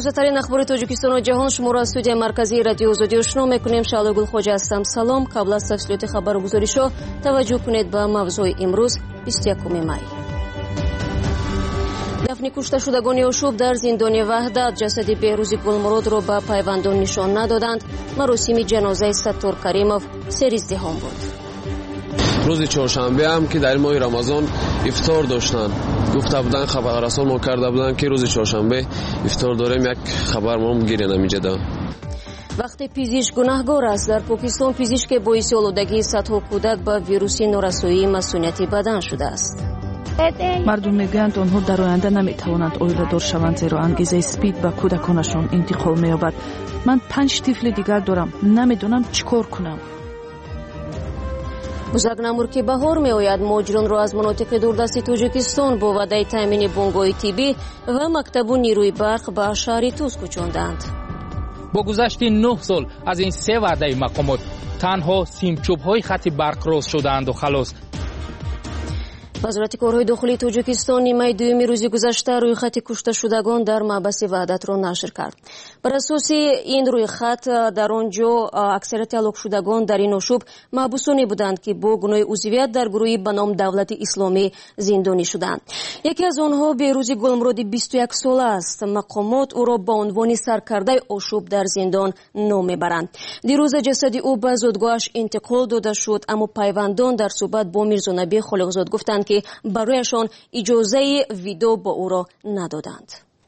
тозатарин ахбори Тоҷикистону ҷаҳон шуморо аз студияи марказии радиои Озодӣ ошно мекунем. Шаҳло Гулхоҷа ҳастам. Салом. Қабл аз тафсилоти хабару гузоришҳо таваҷҷӯҳ кунед ба мавзӯи имрӯз 21 май. дафни кушташудагони ошӯб дар зиндони Ваҳдат. ҷасади Беҳрӯзи Гулмуродро ба пайвандон нишон надоданд. маросими ҷанозаи Саттор Каримов сериздиҳом буд. рӯзи чоршанбе ҳам ки дар моҳи рамазон ифтор доштанд. гуфта буданд, хабаррасон мо карда буданд ки рӯзи чоршанбе ифтор дорем. як хабар мо гиря намиҷада. вақте пизишк гунаҳгор аст. дар Покистон пизишке боиси олудагии садҳо кӯдак ба вируси норасоии масунияти бадан шудааст. мардум мегӯянд онҳо дар оянда наметавонанд оиладор шаванд, зеро ангезаи спид ба кӯдаконашон интиқол меёбад. ман 5 тифли дигар дорам, намедонам чӣ кор кунам. бузагнамур ки баҳор меояд, муҳоҷиронро аз манотиқи дурдасти Тоҷикистон бо ваъдаи таъмини бунгоҳи тиббӣ ва мактабу нирӯи барқ ба шаҳри Туз кӯчонданд. бо гузашти 9 сол аз ин се ваъдаи мақомот танҳо симчӯбҳои хати барқ рост шудаанду халос. вазорати корҳои дохилии Тоҷикистон нимаи дуюми рӯзи гузашта рӯйхати кушташудагон дар маъбаси Ваҳдатро нашр кард. бар асоси ин рӯйхат дар он ҷо аксарияти ҳалокшудагон дар ин ошӯб маҳбусоне буданд ки бо гуноҳи узвият дар гурӯҳи ба ном Давлати Исломӣ зиндонӣ шуданд. яке аз онҳо Беҳрӯзи Гулмуроди 21 сола аст. мақомот ӯро ба унвони саркардаи ошӯб дар зиндон ном мебаранд. дирӯза ҷасади ӯ ба зодгоҳаш интиқол дода шуд, аммо пайвандон дар суҳбат бо Мирзонабӣ Холиқзод гуфтанд ки барояшон иҷозаи видо бо ӯро надоданд.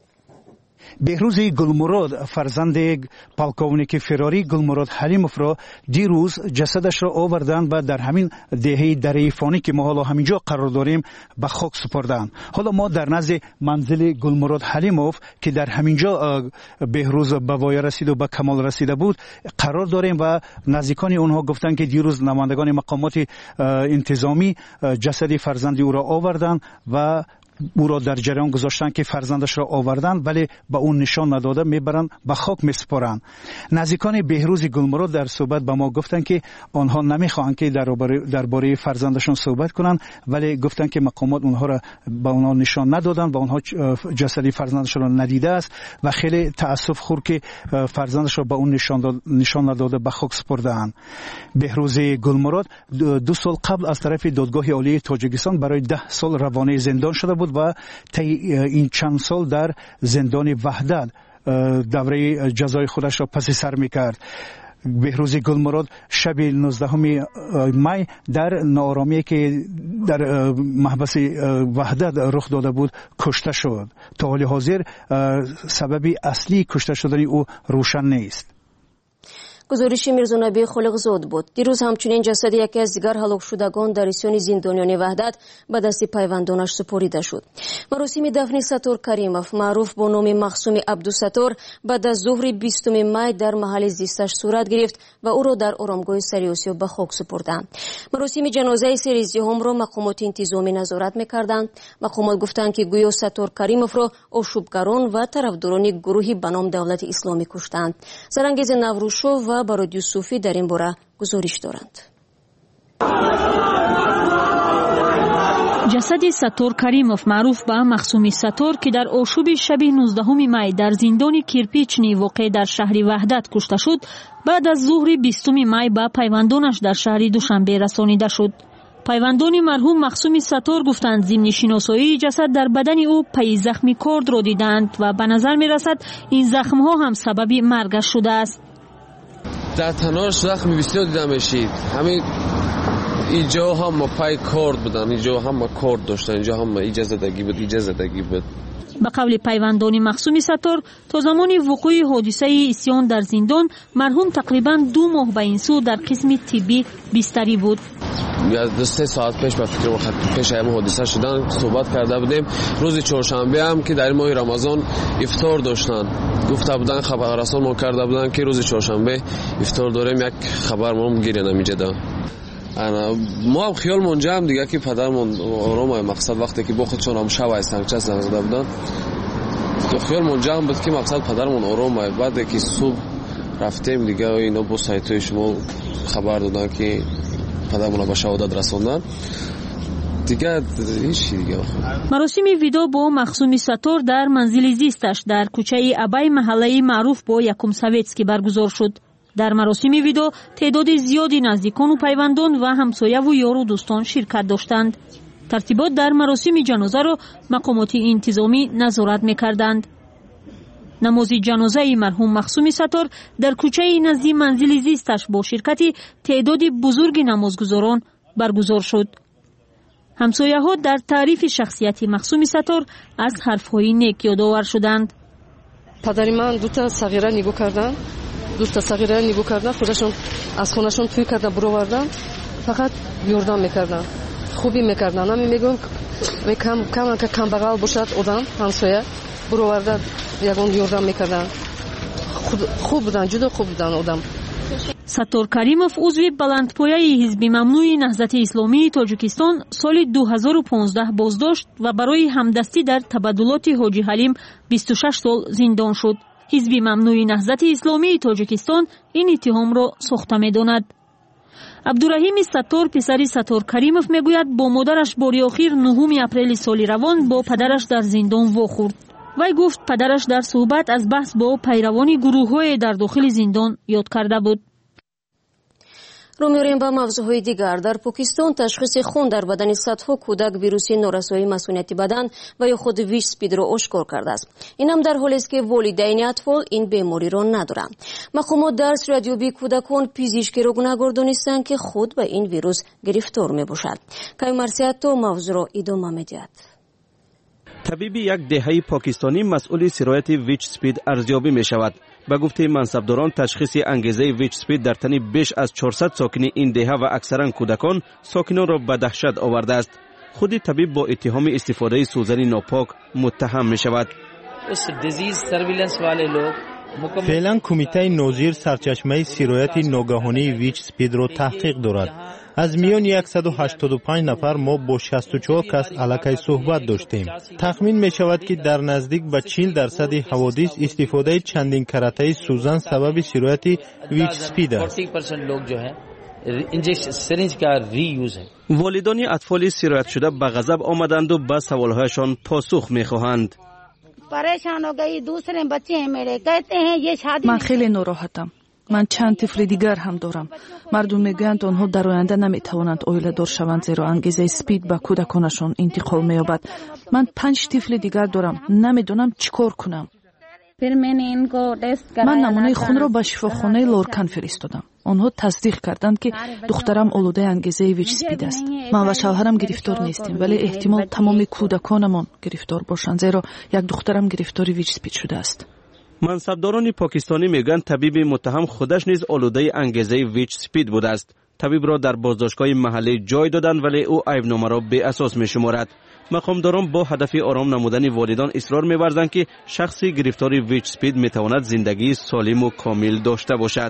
беҳрӯзи Гулмурод фарзанди полковники ферорӣ Гулмурод Ҳалимовро дирӯз ҷасадашро оварданд ва дар ҳамин деҳаи дараифонӣ ки мо ҳоло ҳаминҷо қарор дорем ба хок супорданд. ҳоло мо дар назди манзили Гулмурод Ҳалимов ки дар ҳаминҷо беҳрӯз ба воя расиду ба камол расида буд қарор дорем ва наздикони онҳо гуфтанд ки дирӯз намояндагони мақомоти интизомӣ ҷасади фарзанди ӯро оварданд ва ӯро дар ҷараён гузоштанд ки фарзандашро оварданд, вале ба ӯ нишон надода мебаранд, ба хок месупоранд. наздикони Беҳрӯзи Гулмурод дар суҳбат ба мо гуфтанд ки онҳо намехоҳанд ки дар бораи фарзандашон суҳбат кунанд, вале гуфтанд ки мақомот онҳоро ба онҳо нишон надоданд ва онҳо ҷасади фарзандашонро надидааст ва хеле таассуфхӯр ки фарзандашро ба ӯ нишон надода ба хок супордаанд. Беҳрӯзи Гулмурод 2 сол қабл аз тарафи додгоҳи олии Тоҷикистон барои 10 сол равонаи зиндон шуда буд ва таи ин чанд сол дар зиндони Ваҳдат давраи ҷазои худашро паси сар мекард. беҳрӯзи Гулмурод шаби 19 май дар нооромие ки дар маҳбаси Ваҳдат рух дода буд кушта шуд. то ҳоли ҳозир сабаби аслии кушта шудани ӯ рӯшан нест. гузориши Мирзонабӣ Холиқзод буд. дирӯз ҳамчунин ҷасади яке аз дигар ҳалокшудагон дар исёни зиндонёни Ваҳдат ба дасти пайвандонаш супорида шуд. маросими дафни Саттор Каримов, маъруф бо номи Махсуми Абдусаттор, баъд аз зуҳри 20 май дар маҳалли зисташ сурат гирифт ва ӯро дар оромгоҳи Сари Осиё ба хок супурданд. маросими ҷанозаи сериздиҳомро мақомоти интизомӣ назорат мекарданд. мақомот гуфтанд ки гӯё Саттор Каримовро ошӯбгарон ва тарафдорони гурӯҳи ба ном Давлати Исломӣ куштанд. Зарангези Наврӯзшов ва Барод Юсуфӣ дар ин бора гузориш доранд. ҷасади Саттор Каримов, маъруф ба Махсуми Саттор, ки дар ошӯби шаби 19 май дар зиндони Кирпични воқеъ дар шаҳри Ваҳдат кушта шуд, баъд аз зуҳри 20 май ба пайвандонаш дар шаҳри Душанбе расонида шуд. пайвандони марҳум Махсуми Саттор гуфтанд зимни шиносоии ҷасад дар бадани ӯ пайи захми кордро диданд ва ба назар мерасад ин захмҳо ҳам сабаби маргаш шудааст. дар танаш захми бисёр дида мешид. ҳамин инҷо ҳама пай корд будан, инҷо ҳама корд доштан, инҷо ҳама иҷазадагӣ буд. ба қавли пайвандони Махсуми Саттор, то замони вуқӯи ҳодисаи исьён дар зиндон марҳум тақрибан 2 моҳ ба ин су дар қисми тиббӣ бистарӣ буд. 2-3 соат пеш ба фикр пеш ҳамин ҳодиса шудан суҳбат карда будем. рӯзи чоршанбе ҳам ки дар моҳи рамазон ифтор доштанд. гуфта буданд, хабаррасон мо карда буданд ки рӯзи чоршанбе ифтор дорем. як хабар мо гиря намиҷада. мо ҳам хиёл монҷаам дига ки падармон ором ай мақсад вақте ки бо худшон ҳам шавай сангчас назада буданд. хиёл монҷаам буд ки мақсад падармон ором ай. баъде ки субҳ рафтем дига ино бо сайтои шумо хабар доданд ки падармона ба шаҳодат расонданд. دیگه هیچ دیگه. مراسم ویدا با مخصوم ستار در منزل زیستش در کوچه ابای محله معروف با یکم سویتسکی برگزار شد. در مراسم ویدا تعداد زیادی نزدیکان و پیوندان و همسایه و یار و دوستان شرکت داشتند. ترتیبات در مراسم جنازه را مقامات انتظامی نظارت می‌کردند. نماز جنازه مرحوم مخصوم ستار در کوچه نزدیک منزل زیستش با شرکت تعداد بزرگ نمازگزاران برگزار شد. همسایه ها در تعریف شخصیت مخصوم ستار از حرفهای نیک یادآور شدند. پدر من دو تا صغیره نگاه کردن خودشون از خونشون توی کردن برآوردن، فقط یاردم میکردن، خوبی میکردن. من میگم کم بغل باشد آدم همسایه برآوردن یگان یاردم میکردن. خوب بودن، جدا خوب بودن آدم. ستار کریمов عضو بلندپایه حزب ممنوع نهضت اسلامی تاجیکستان سال 2015 بازداشت و برای همدستی در تبادلات حاجی حلیم 26 سال زندان شد. حزب ممنوع نهضت اسلامی تاجیکستان این اتهام را ساخته می‌داند. عبدالرحیم ستار پسر ستار کریمов میگوید با مادرش باری آخر 9 اپریل سال روان با پدرش در زندان واخورد. وی گفت پدرش در صحبت از بحث با پیروان گروه‌های در داخل زندان یاد کرده بود. رو می‌ریم با موضوعهای دیگر. در پاکستان تشخیص خون در بدن صدها کودک ویروسی نارسایی مسئولیت بدن و یا خود ویچ اسپید را آشکار کرده است. این هم در حالی است که والدین اطفال این بیماری را ندارند. مقامات در ردیابی کودکان پزشکی را گناهکار دانستند که خود به این ویروس گرفتار می‌باشد. کایمرسیت تو موضوع را ادامه می‌دهد. طبیب یک دهه پاکستانی مسئول سرایت ویچ اسپید ارزیابی می‌شود. به گفته منصبداران تشخیص انگیزه ویچ اسپید در تن بیش از 400 ساکن این دهه و اکثرا کودکان ساکنان را به دهشت آورده است. خود طبیب با اتهام استفاده سوزن ناپاک متهم می شود. فعلا کمیته نوزیر سرچشمه سرایت ناگهانی ویچ اسپید را تحقیق دارد. از میان 185 نفر ما با 64 کس علیه صحبت داشتیم. تخمین می شود که در نزدیک به 40% حوادث استفاده چندین کرته سوزن سبب سرایت ویچ اسپید است. والدان اطفال سرایت شده به غضب آمدند و به سوالهایشان پاسخ می خواهند. من خیلی ناراحتم. من چند طفل دیگر هم دارم. مردم میگویند آنها در آینده نمیتوانند عائله‌دار شوند زیرا انگیزه اسپید به کودکانشان انتقال می‌یابد. من 5 طفل دیگر دارم. نمیدونم چیکار کنم. من نمونه خون را به شفاخانه لورکان فرستادم. آنها تصدیق کردند که دخترم آلوده انگیزه ویچ اسپید است. من و شوهرم گرفتار نیستیم ولی احتمال تمام کودکانمان گرفتار باشند زیرا یک دخترم گرفتار ویچ اسپید شده است. منصبداران پاکستانی میگن طبیب متهم خودش نیز آلوده انگیزه ویچ اسپید بوده است. طبیب را در بازداشتگاه محلی جای دادند ولی او عیبنامه را بی اساس میشمارد. مقامداران با هدف آرام نمودن والدان اصرار می‌ورزند که شخصی گرفتار ویچ اسپید میتواند زندگی سالم و کامل داشته باشد.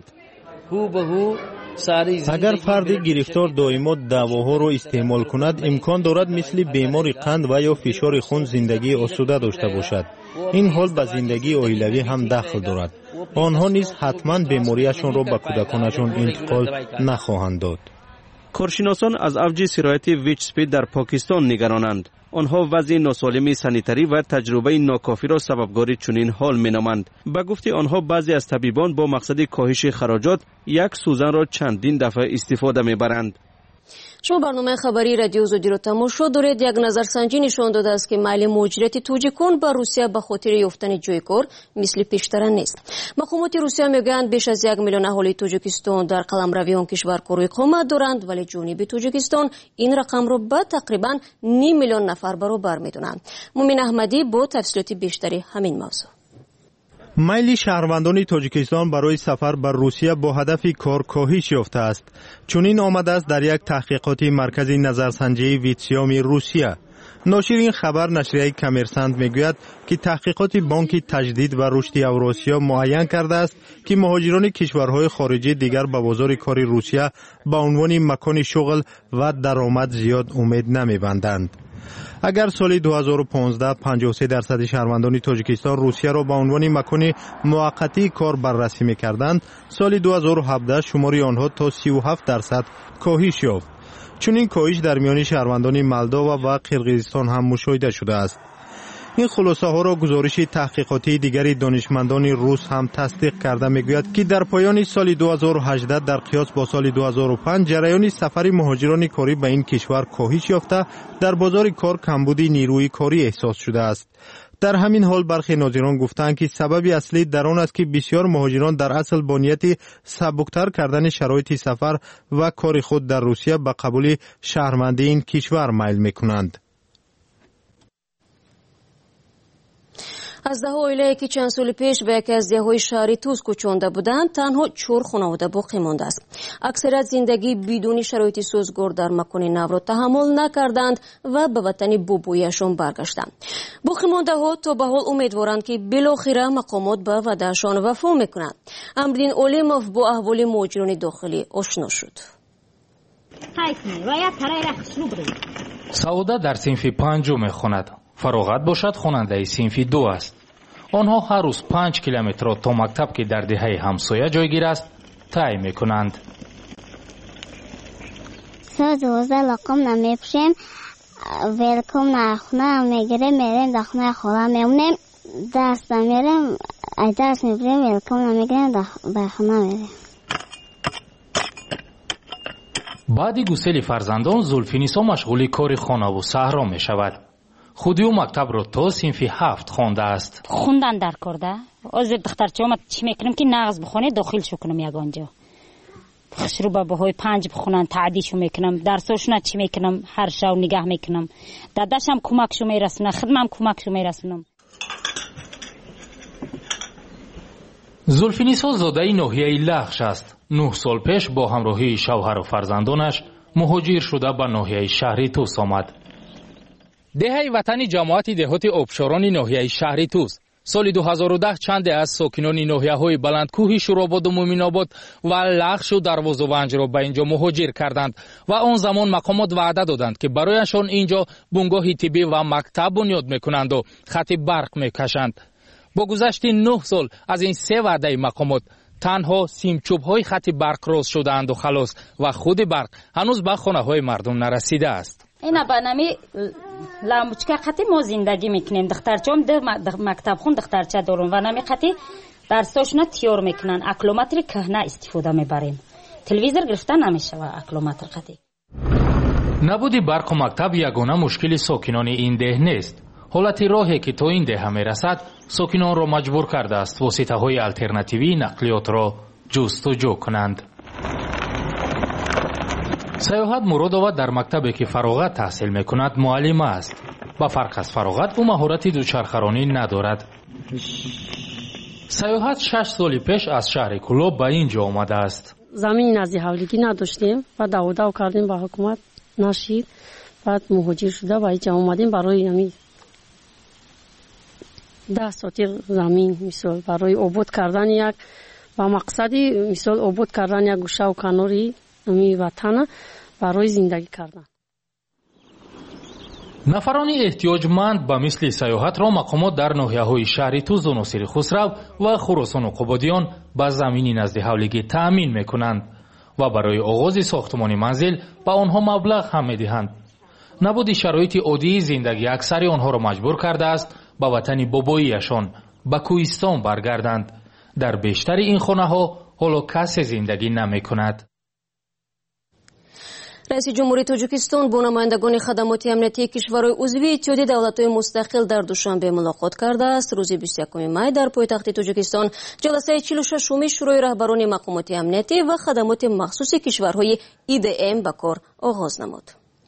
اگر فردی گرفتار دائما دواها را استعمال کند امکان دارد مثل بیماری قند و یا فشار خون زندگی آسوده داشته باشد. این حال به زندگی عائلوی هم دخل دارد. آنها نیز حتما بیماریشان را به کودکانشان انتقال نخواهند داد. کارشناسان از اوج سرایت ویچ اسپید در پاکستان نگرانند. آنها وضع ناسالم سانیتری و تجربه ناکافی را سببگار چنین حال مینامند. به گفته آنها بعضی از طبیبان با مقصد کاهش خراجات یک سوزن را چندین دفعه استفاده میبرند. شما برنامه خبری رادیو زودی رو تماشا دارید. یک نظرسنجی نشان داده است که میل مهاجرت توجیکان به روسیه به خاطر یافتن جای کار مثل پیشتر نیست. مقامات روسیه میگویند بیش از 1 میلیون اهالی توجیکستان در قلمروی آن کشور کار و اقامت دارند ولی جنوب توجیکستان این رقم را به تقریبا 9 میلیون نفر برابر میدونند. مومن احمدی با تفصیلات بیشتری همین موضوع. میل شهروندان تاجیکستان برای سفر بر روسیه با هدف کار کاهش یافته است. چنین آمده است در یک تحقیقات مرکز نظرسنجی ویتسیام روسیه. ناشر این خبر نشریه کامرسانت میگوید که تحقیقات بانک تجدید و رشد اوراسیا معین کرده است که مهاجران کشورهای خارجی دیگر به بازار کار روسیه به عنوان مکان شغل و درآمد زیاد امید نمی‌بندند. اگر سال 2015 53% شهروندان تاجیکستان روسیه را به عنوان مکان موقتی کار بررسی می‌کردند، سال 2017 شماری آنها تا 37% کاهش یافت. چنین کاهش در میان شهروندان مولداوا و قرقیزستان هم مشاهده شده است. این خلاصه ها را گزارش تحقیقاتی دیگری دانشمندان روس هم تصدیق کرده میگوید که در پایان سال 2018 در قیاس با سال 2005 جریان سفر مهاجران کاری به این کشور کاهش یافته در بازار کار کمبودی نیروی کاری احساس شده است. در همین حال برخی ناظران گفتند که سبب اصلی در آن است که بسیار مهاجران در اصل با نیت سبکتر کردن شرایط سفر و کار خود در روسیه به قبول شهروندی این کشور میل میکنند. از ده اویله‌ای که چند سال پیش به یکی از دهه‌های شهری توز کوچانده بودند تنها 4 خانواده باقی مانده است. اکثریت زندگی بدون شرایط سازگار در مکان نو را تحمل نکردند و به وطن بوبویشان برگشتند. باقی مانده‌ها تا به حال امیدوارند که بالاخره مقامات به وعده‌شان وفا میکنند. امرین اولیموف با احوال مهاجران داخلی آشنا شد. سعوده در صنف 5 میخواند. فراغت باشد خواننده صنف 2 است. آنها هر روز 5 کیلومتر تا مکتب که در دهه همسایه جایگیر است طی میکنند. ساعت 12 لقم نمیپوشیم، ولکم نخونه میگیریم، میریم در خونه خاله میمونیم، درس میریم، درس میبریم، ولکم نمیگیریم، در خونه میریم. بعد گسیل فرزندان زلفینیسا مشغول کار خانه و صحرا می شود. خودی و مکتب رو تا صنف 7 خوانده است. خوندن در کرده. از دخترچه ما چی میکنم که نغز بخونه داخل شو کنم یگانجا. شروع به بهای 5 بخونن تعدیشو میکنم. درساشو نه چی میکنم هر شو نگاه میکنم. داداشم کمکشو میرسونم. خدمم کمکشو میرسونم. زلفینیسا زاده ناحیه لخش است. 9 سال پیش با همراهی شوهر و فرزندانش مهاجر شده به ناحیه شهری توس آمد. دهه وطن جماعت دهات آبشاران ناحیه شهری توس سال 2010 چند از ساکنان ناحیه‌های بلندکوه شوراباد و مومن‌آباد و لخش و دروازه‌ونج را به اینجا مهاجر کردند و آن زمان مقامات وعده دادند که برایشان اینجا بنگاه طبی و مکتب بنیاد می‌کنند و خط برق می‌کشند. با گذشت 9 سال از این 3 وعده مقامات تنها سیمچوب‌های خط برق راست شدند و خلاص و خود برق هنوز به خانه‌های مردم نرسیده است. اینا با نمی لاموچکا خطی ما زندگی میکنیم. دخترچه‌ام در مکتب خون دخترچه دارم و نمی خطی درساشون تیار میکنن. اکلومتر کهنه استفاده میبریم. تلویزیون گرفتن نمیشه و اکلومتر خطی. نبودی برق و مکتب یگانه مشکل ساکنان این ده نیست. حالت راهی که تا این ده میرسد ساکنان را مجبور کرده است واسطه‌های الترناتیوی نقلیات را جستجو کنند. سیاحت مرادова در مکتبی که فراغت تحصیل میکند معلم است. با فرق از فراغت او مهارت دوچرخه‌رانی ندارد. سیاحت 6 سال پیش از شهر کلوب به اینجا آمده است. زمین نزدیک حولگی نداشتیم و دعوا کردیم با حکومت نشید. بعد مهاجر شده و اینجا اومدیم برای همین 10 ساتی زمین مثال برای آباد کردن یک و مقصدی مثال آباد کردن یک گوشه و کناری امی وطن برای زندگی کردن. نفران احتیاجمند به مثل سیاحت را مقامات در ناحیه‌های شهری توز و ناصر خسرو و خراسان و قبادیان به زمین نزد حولگی تأمین میکنند و برای آغاز ساختمان منزل به آنها مبلغ هم میدهند. نبودی شرایط عادی زندگی اکثر آنها را مجبور کرده است به وطن باباییشان به کوهستان برگردند. در بیشتر این خانه‌ها حالا کسی زندگی نمی‌کند. رئیس جمهوری تاجیکستان با نمایندگان خدمات امنیتی کشورهای عضو اتحادیه دولت‌های مستقل در دوشنبه ملاقات کرده است. روز 21 می در پایتخت تاجیکستان جلسه 46 شورای رهبران مقامات امنیتی و خدمات مخصوص کشورهای EDM به کار آغاز نمود.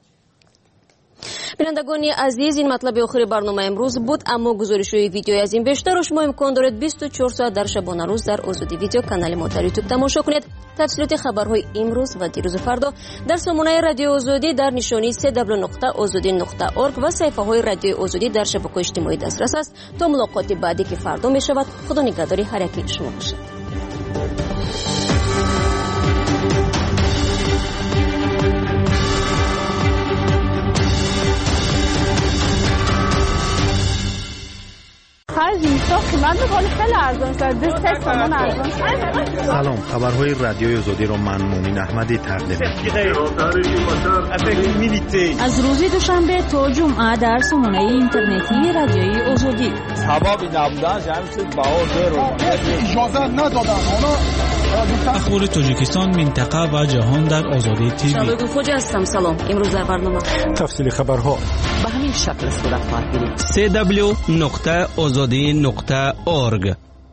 بینندگان عزیز این مطلب آخر برنامه امروز بود، اما گزارش‌های ویدیویی از این بیشتر شما امکان دارد 24 ساعت در شبانه روز در آزادی ویدیو کانال ما در یوتیوب تماشا کنید. تفصیلات خبرهای امروز و دیروز و فردا در سامانه رادیو آزادی در نشانی www.azadi.org و صفحه‌های رادیو آزادی در شبکه‌های اجتماعی دسترس است. تا ملاقات بعدی که فردا می‌شود، خدا نگهدار هر یک شما باشد. Faz isso, خیلی ارزان شد. 3 تومان ارزان شد. سلام، خبرهای رادیوی آزادی را من مومن احمدی تقدیم می‌کنم. از روز دوشنبه تا جمعه در سامانه اینترنتی رادیوی آزادی. سبب نبودن جمعیت بهار رو اجازه ندادن. اخبار تاجیکستان، منطقه و جهان در آزادی تیوی. شباب خوش هستم. سلام. امروز در برنامه تفصیل خبرها به همین شکل صورت خواهد گرفت. www.azadi.org.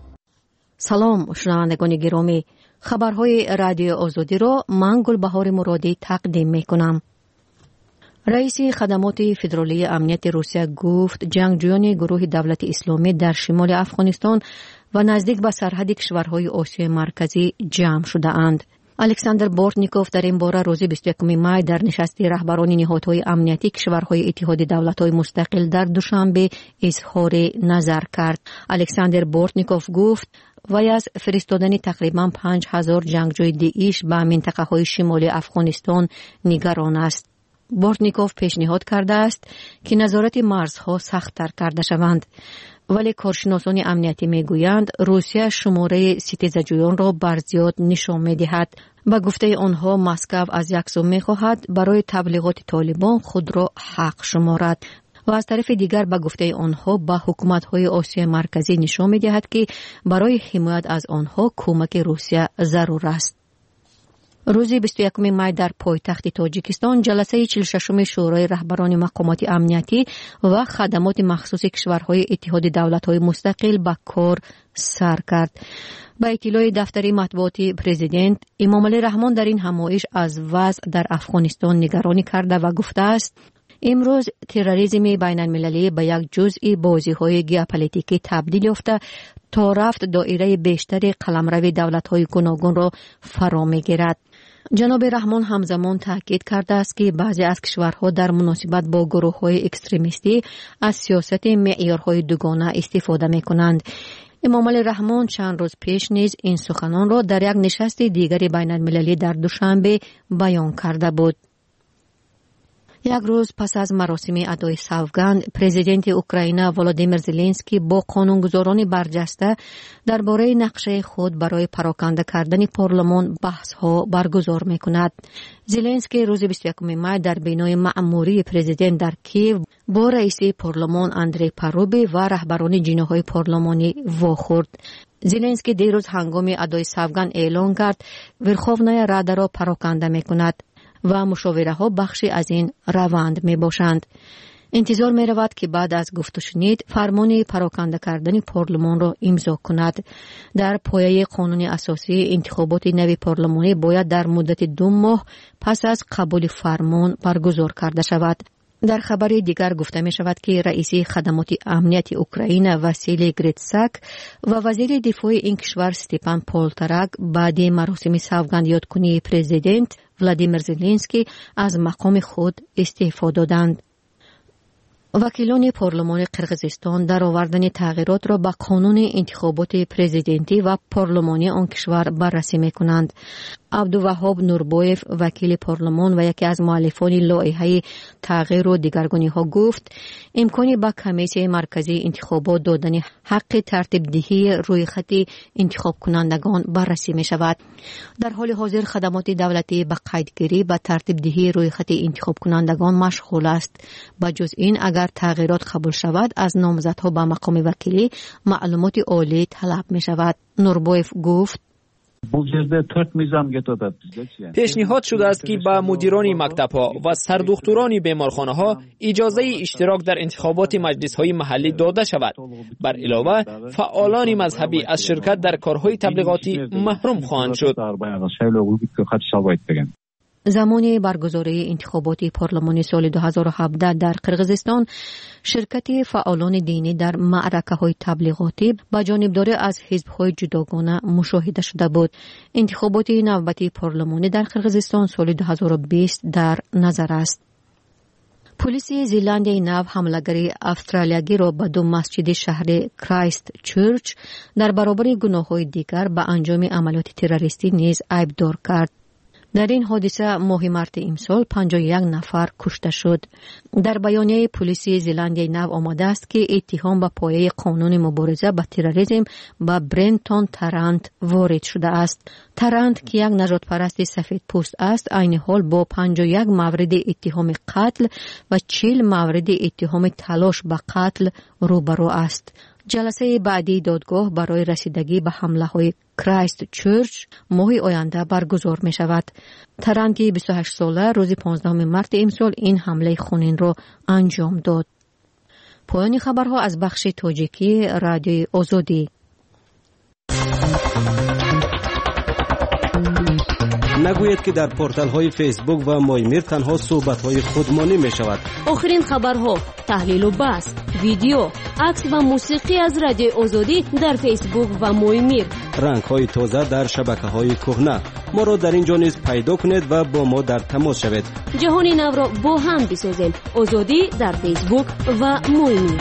سلام شنوندگان گرامی، خبرهای رادیو آزادی را من گلبهار مرادی تقدیم می کنم. رئیس خدمات فدرالی امنیت روسیه گفت جنگجویان گروه دولت اسلامی در شمال افغانستان و نزدیک به سرحد کشورهای آسیای مرکزی جمع شده اند. الکساندر بورتنیکوف در این باره روز 21 می در نشست رهبران نهادهای امنیتی کشورهای اتحاد دولت‌های مستقل در دوشنبه اظهار نظر کرد. الکساندر بورتنیکوف گفت وی از فرستادن تقریباً 5000 جنگجوی داعش به منطقه‌های شمالی افغانستان نگران است. بورتنیکوف پیشنهاد کرده است که نظارت مرزها سخت‌تر کرده شوند، ولی کارشناسان امنیتی میگویند روسیه شماره ستیزجویان را برزیاد نشان می‌دهد. با گفته آنها مسکو از یک سو می‌خواهد برای تبلیغات طالبان خود را حق شمارد و از طرف دیگر با گفته آنها با حکومت‌های آسیای مرکزی نشان می‌دهد که برای حمایت از آنها کمک روسیه ضرور است. روز 21 می در پایتخت تاجیکستان جلسه 46 شورای رهبران مقامات امنیتی و خدمات مخصوص کشورهای اتحاد دولت‌های مستقل به کار سر کرد. با اطلاع دفتر مطبوعاتی پرزیدنت امامعلی رحمان در این همایش از وضع در افغانستان نگرانی کرده و گفته است امروز تروریسم بین المللی به یک جزئی بازی‌های ژئوپلیتیکی تبدیل یافته تا رفت دایره بیشتر قلمرو دولت‌های گوناگون را فرا می‌گیرد. جناب رحمان همزمان تاکید کرده است که بعضی از کشورها در مناسبت با گروه‌های اکستریمیستی از سیاست معیارهای دوگانه استفاده می‌کنند. امامعلی رحمان چند روز پیش نیز این سخنان را در یک نشست دیگر بین المللی در دوشنبه بیان کرده بود. یک روز پس از مراسم ادای سوگند، پرزیدنت اوکراین ولادیمیر زلنسکی با قانونگذاران برجسته درباره نقشه خود برای پراکنده کردن پارلمان بحث‌ها برگزار می‌کند. زلنسکی روز 21 می در بینای مأموری پرزیدنت در کیف با رئیس پارلمان اندری پاروبی و رهبران جناح‌های پارلمانی واخورد. زلنسکی دیروز هنگام ادای سوگند اعلام کرد ورخوونای رادا را پراکنده می‌کند و مشاوره ها بخشی از این روند می باشند. انتظار می رود که بعد از گفت و شنید فرمان پراکنده کردن پارلمان را امضا کند. در پایه قانون اساسی انتخابات نوی پارلمانی باید در مدت 2 ماه پس از قبول فرمان برگزار کرده شود. در خبر دیگر گفته می شود که رئیس خدمات امنیت اوکراین واسیلی گریتساک و وزیر دفاع این کشور استپان پولتراک بعد مراسم سوگند یادکنی پرزیدنت ولادیمیر زلنسکی از مقام خود استعفا دادند. وکیلان پارلمان قرقیزستان در آوردن تغییرات را به قانون انتخابات پرزیدنتی و پارلمانی آن کشور بررسی می‌کنند. عبدالوهاب نوربویف وکیل پارلمان و یکی از مؤلفان لایحه تغییر و دگرگونی‌ها گفت امکانی به کمیسیون مرکزی انتخابات دادن حق ترتیب دهی روی خط انتخاب کنندگان بررسی می‌شود. در حال حاضر خدمات دولتی به قیدگیری به ترتیب دهی روی خط انتخاب کنندگان مشغول است. بجز این اگر تغییرات قبول شود از نامزدها به مقام وکیلی معلومات عالی طلب می‌شود. نوربویف گفت پیشنهاد شده است که به مدیران مکتب‌ها و سردختوران بیمارخانه‌ها اجازه اشتراک در انتخابات مجلس‌های محلی داده شود. بر علاوه فعالان مذهبی از شرکت در کارهای تبلیغاتی محروم خواهند شد. زمان برگزاری انتخابات پارلمانی سال 2017 در قرقیزستان شرکت فعالان دینی در معرکه‌های تبلیغاتی با جانبداری از حزب‌های جداگانه مشاهده شده بود. انتخابات نوبتی پارلمانی در قرقیزستان سال 2020 در نظر است. پلیس زیلندی نو حمله‌گری استرالیایی را به 2 مسجد شهر کرایست چرچ در برابر گناه‌های دیگر به انجام عملیات تروریستی نیز عیبدار کرد. در این حادثه ماه مارت امسال 51 نفر کشته شد. در بیانیه پلیس زلندیای نو آمده است که اتهام به پایه قانون مبارزه با تروریسم به برنتون ترنت وارد شده است. ترنت که یک نجات پرست سفید پوست است، عین حال با 51 مورد اتهام قتل و 40 مورد اتهام تلاش به قتل روبرو است. جلسه بعدی دادگاه برای رسیدگی به حمله های کرایست چرچ ماه آینده برگزار می شود. ترنتی 28 ساله روز 15 مارت امسال این حمله خونین را انجام داد. پایان خبرها از بخش تاجیکی رادیوی آزادی. نگوید که در پورتال های فیسبوک و مایمیر تنها صحبت های خودمانی می شود. آخرین خبرها، تحلیل و بحث، ویدیو، عکس و موسیقی از رادیو آزادی در فیسبوک و مایمیر. رنگ های تازه در شبکه های کهنه. ما را در اینجا نیز پیدا کنید و با ما در تماس شوید. جهان نو را با هم بسازیم. آزادی در فیسبوک و مایمیر.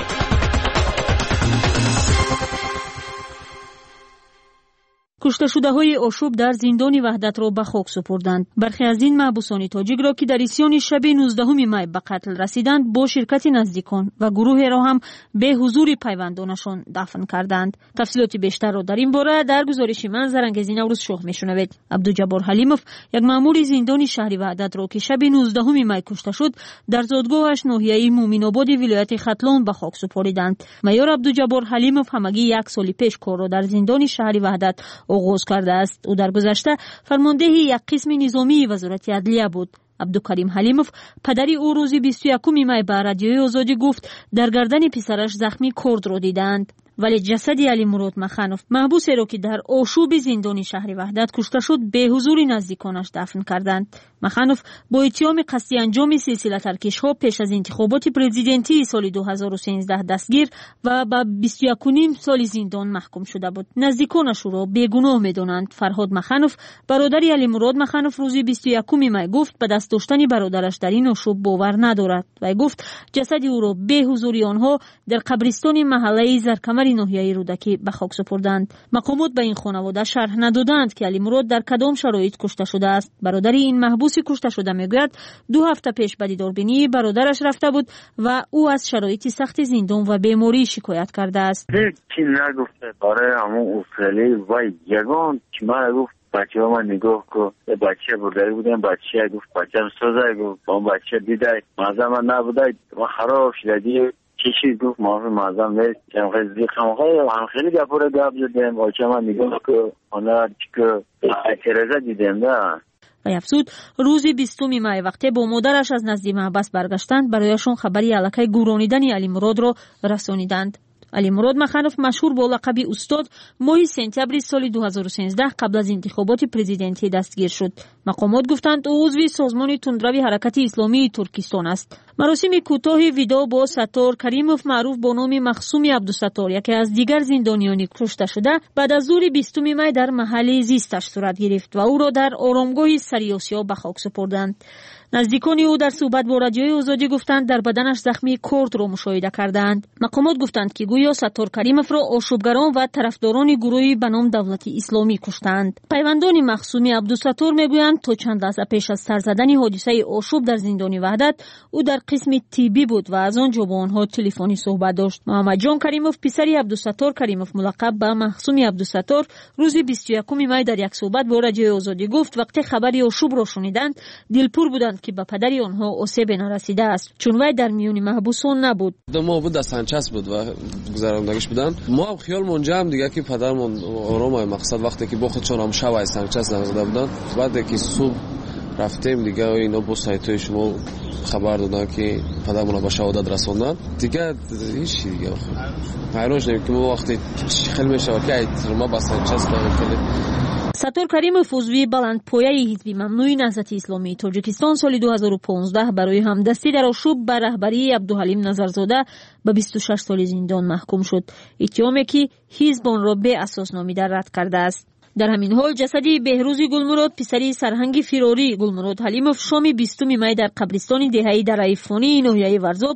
کشته شده های آشوب در زندان وحدت را به خاک سپردند. برخی از این محبوسان تاجیک را که در اسیان شب 19 می به قتل رسیدند با شرکت نزدیکان و گروه را هم به حضور پیوندانشان دفن کردند. تفصیلات بیشتر را در این باره در گزارش من زرنگزی نوروز شاه میشنوید. عبدالجبار حلیموف، یک مأمور زندان شهر وحدت را که شب 19 می کشته شد، در زادگاهش ناحیه مومن آباد ولایت ختلان به خاک سپردند. معیار عبدالجبار حلیموف همگی 1 سال پیش کار را در زندان شهر وحدت آغاز کرده است. او در گذشته فرمانده یک قسم نظامی وزارت عدلیه بود. عبدالکریم حلیموف پدری او روز 21 می به رادیوی آزادی گفت در گردن پسرش زخمی کرد را دیدند. ولی جسد علی مراد مخانوف، محبوسی را که در آشوب زندان شهر وحدت کشته شد، به حضور نزدیکانش دفن کردند. مخانوف با اتهام قصدی انجام سلسله ترکش‌ها پیش از انتخابات پرزیدنتی سال 2013 دستگیر و به 21 سال زندان محکوم شده بود. نزدیکانش او را بیگناه می‌دانند. فرهاد مخانوف، برادر علی مراد مخانوف، روز 21 می گفت به دست داشتن برادرش در این آشوب باور ندارد و گفت جسد او را به حضور آنها در قبرستان محله زرکمر ناحیه رودکی به خاک سپردند. مقامات به این خانواده شرح ندادند که علی مراد در کدام شرایط کشته شده است. برادر این محبوس کشته شده میگوید 2 هفته پیش به دیداربینی برادرش رفته بود و او از شرایط سخت زندان و بیماری شکایت کرده است. هیچی نگفته. برای همون اصلی و یگان که من گفت بچه ها من نگاه که بچه برداری بودم، بچه گفت بچه هم سازه، گفت با بچه دیده مازه من نبوده و خراب شده دیگه چیشی گفت مافی مازم وید خیلی خمخواه هم خیلی گفاره گفت زدیم بچه من نگاه که آنها که اعتراضه دیدیم ده. و افزود روز 20 می وقتی با مادرش از نزد محبس برگشتند برایشان خبری الکی گورانیدن علی مراد را رسانیدند. علی مراد مخانوف مشهور با لقب استاد ماه سپتامبر سال 2013 قبل از انتخابات پرزیدنتی دستگیر شد. مقامات گفتند او عضو سازمان تندروی حرکت اسلامی ترکستان است. مراسم کوتاه ویدئو با ستار کریموف معروف با نام مخصوم عبدالستار، یکی از دیگر زندانیان کشته شده، بعد از ظهر 20 می در محل زیستش صورت گرفت و او را در آرامگاه سریاسیا به خاک سپردند. نزدیکان او در صحبت با رادیوی آزادی گفتند در بدنش زخمی کرد را مشاهده کردند. مقامات گفتند که گویا ستار کریموف را آشوبگران و طرفداران گروهی به نام دولت اسلامی کشتند. پیوندان مخصوم عبدالستار میگویند تا چند لحظه پیش از سر زدن حادثه آشوب در زندان وحدت او در قسم طبی بود و از آنجا با آنها تلفنی صحبت داشت. محمد جان کریموف پسری عبدالستار کریموف ملقب به مخصوم عبدالستار روز 21 می در یک صحبت با رادیوی آزادی گفت وقتی خبری آشوب را شنیدند دلپور بودند که به پدری آنها آسیب نرسیده است چون وی در میان محبوسان نبود. ما بود دستنچس بود و گذراندگیش بودن. ما هم خیال منجم دیگه که پدرمون آرام مقصد وقتی که با خودشون هم شب استنچس زده بودن، بعد که صبح رفتیم دیگه اینا با سایتای شما خبر دادن که پدرمون به شهادت رسوندن دیگه هیچ دیگه حیرانش نمیم که ما وقتی خیلی میشه که ما بستنچس داریم. ستار کریموف عضو بلندپایه حزب ممنوع نهضت اسلامی تاجیکستان سال 2015 برای همدستی در آشوب به رهبری عبدالحلیم نظرزاده به 26 سال زندان محکوم شد. اتهامی که حزب آن را به اساس نامیده رد کرده است. در همین حال جسدی بهروز گلمراد پسری سرهنگ فراری گلمراد حلیموف شام 20 می در قبرستان دهه‌ای در ایفانی ناحیه ورزاب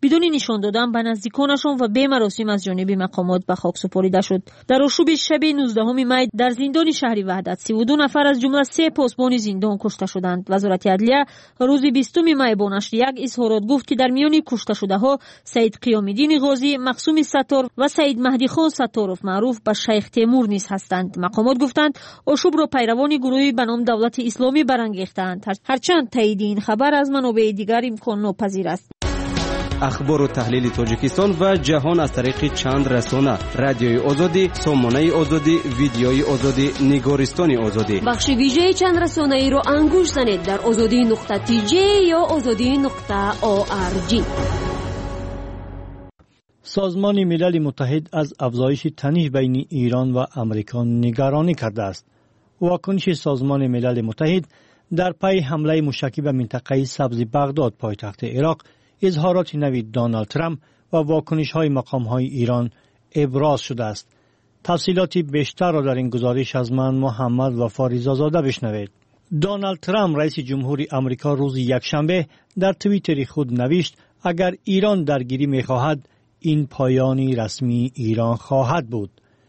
بدون نشان دادن به نزدیکانشان و به مراسم از جانب مقامات به خاک سپرده شد. در آشوب شب 19 می در زندان شهر وحدت 32 نفر از جمله 3 پاسبان زندان کشته شدند. وزارت عدلیه روز 20 می با نشر یک اظهارات گفت که در میان کشته شده ها سید قیام‌الدین غازی، مقسوم ستار و سید مهدی خان ستارов معروف به شیخ تیمور نیز هستند. مقامات گفتند آشوب را پیروان گروهی به نام دولت اسلامی برانگیختند. هرچند تایید این خبر از منابع دیگر امکان ناپذیر است. اخبار و تحلیل تاجیکستان و جهان از طریق چند رسانه: رادیوی آزادی، سامانه آزادی، ویدیوی آزادی، نگارستان آزادی. بخش ویژه چند رسانه ای را انگوش زنید در azadi.tj یا azadi.org. سازمان ملل متحد از افزایش تنش بین ایران و آمریکا نگرانی کرده است. واکنش سازمان ملل متحد در پی حمله موشکی به منطقه سبز بغداد پایتخت عراق، اظهارات نوی دونالد ترامپ و واکنش‌های مقام‌های ایران ابراز شده است. تفصیلات بیشتر را در این گزارش از من محمد وفا رضازاده بشنوید. دونالد ترامپ رئیس جمهوری آمریکا روز یکشنبه در توییتر خود نوشت اگر ایران درگیری می‌خواهد این پایانی رسمی ایران خواهد بود.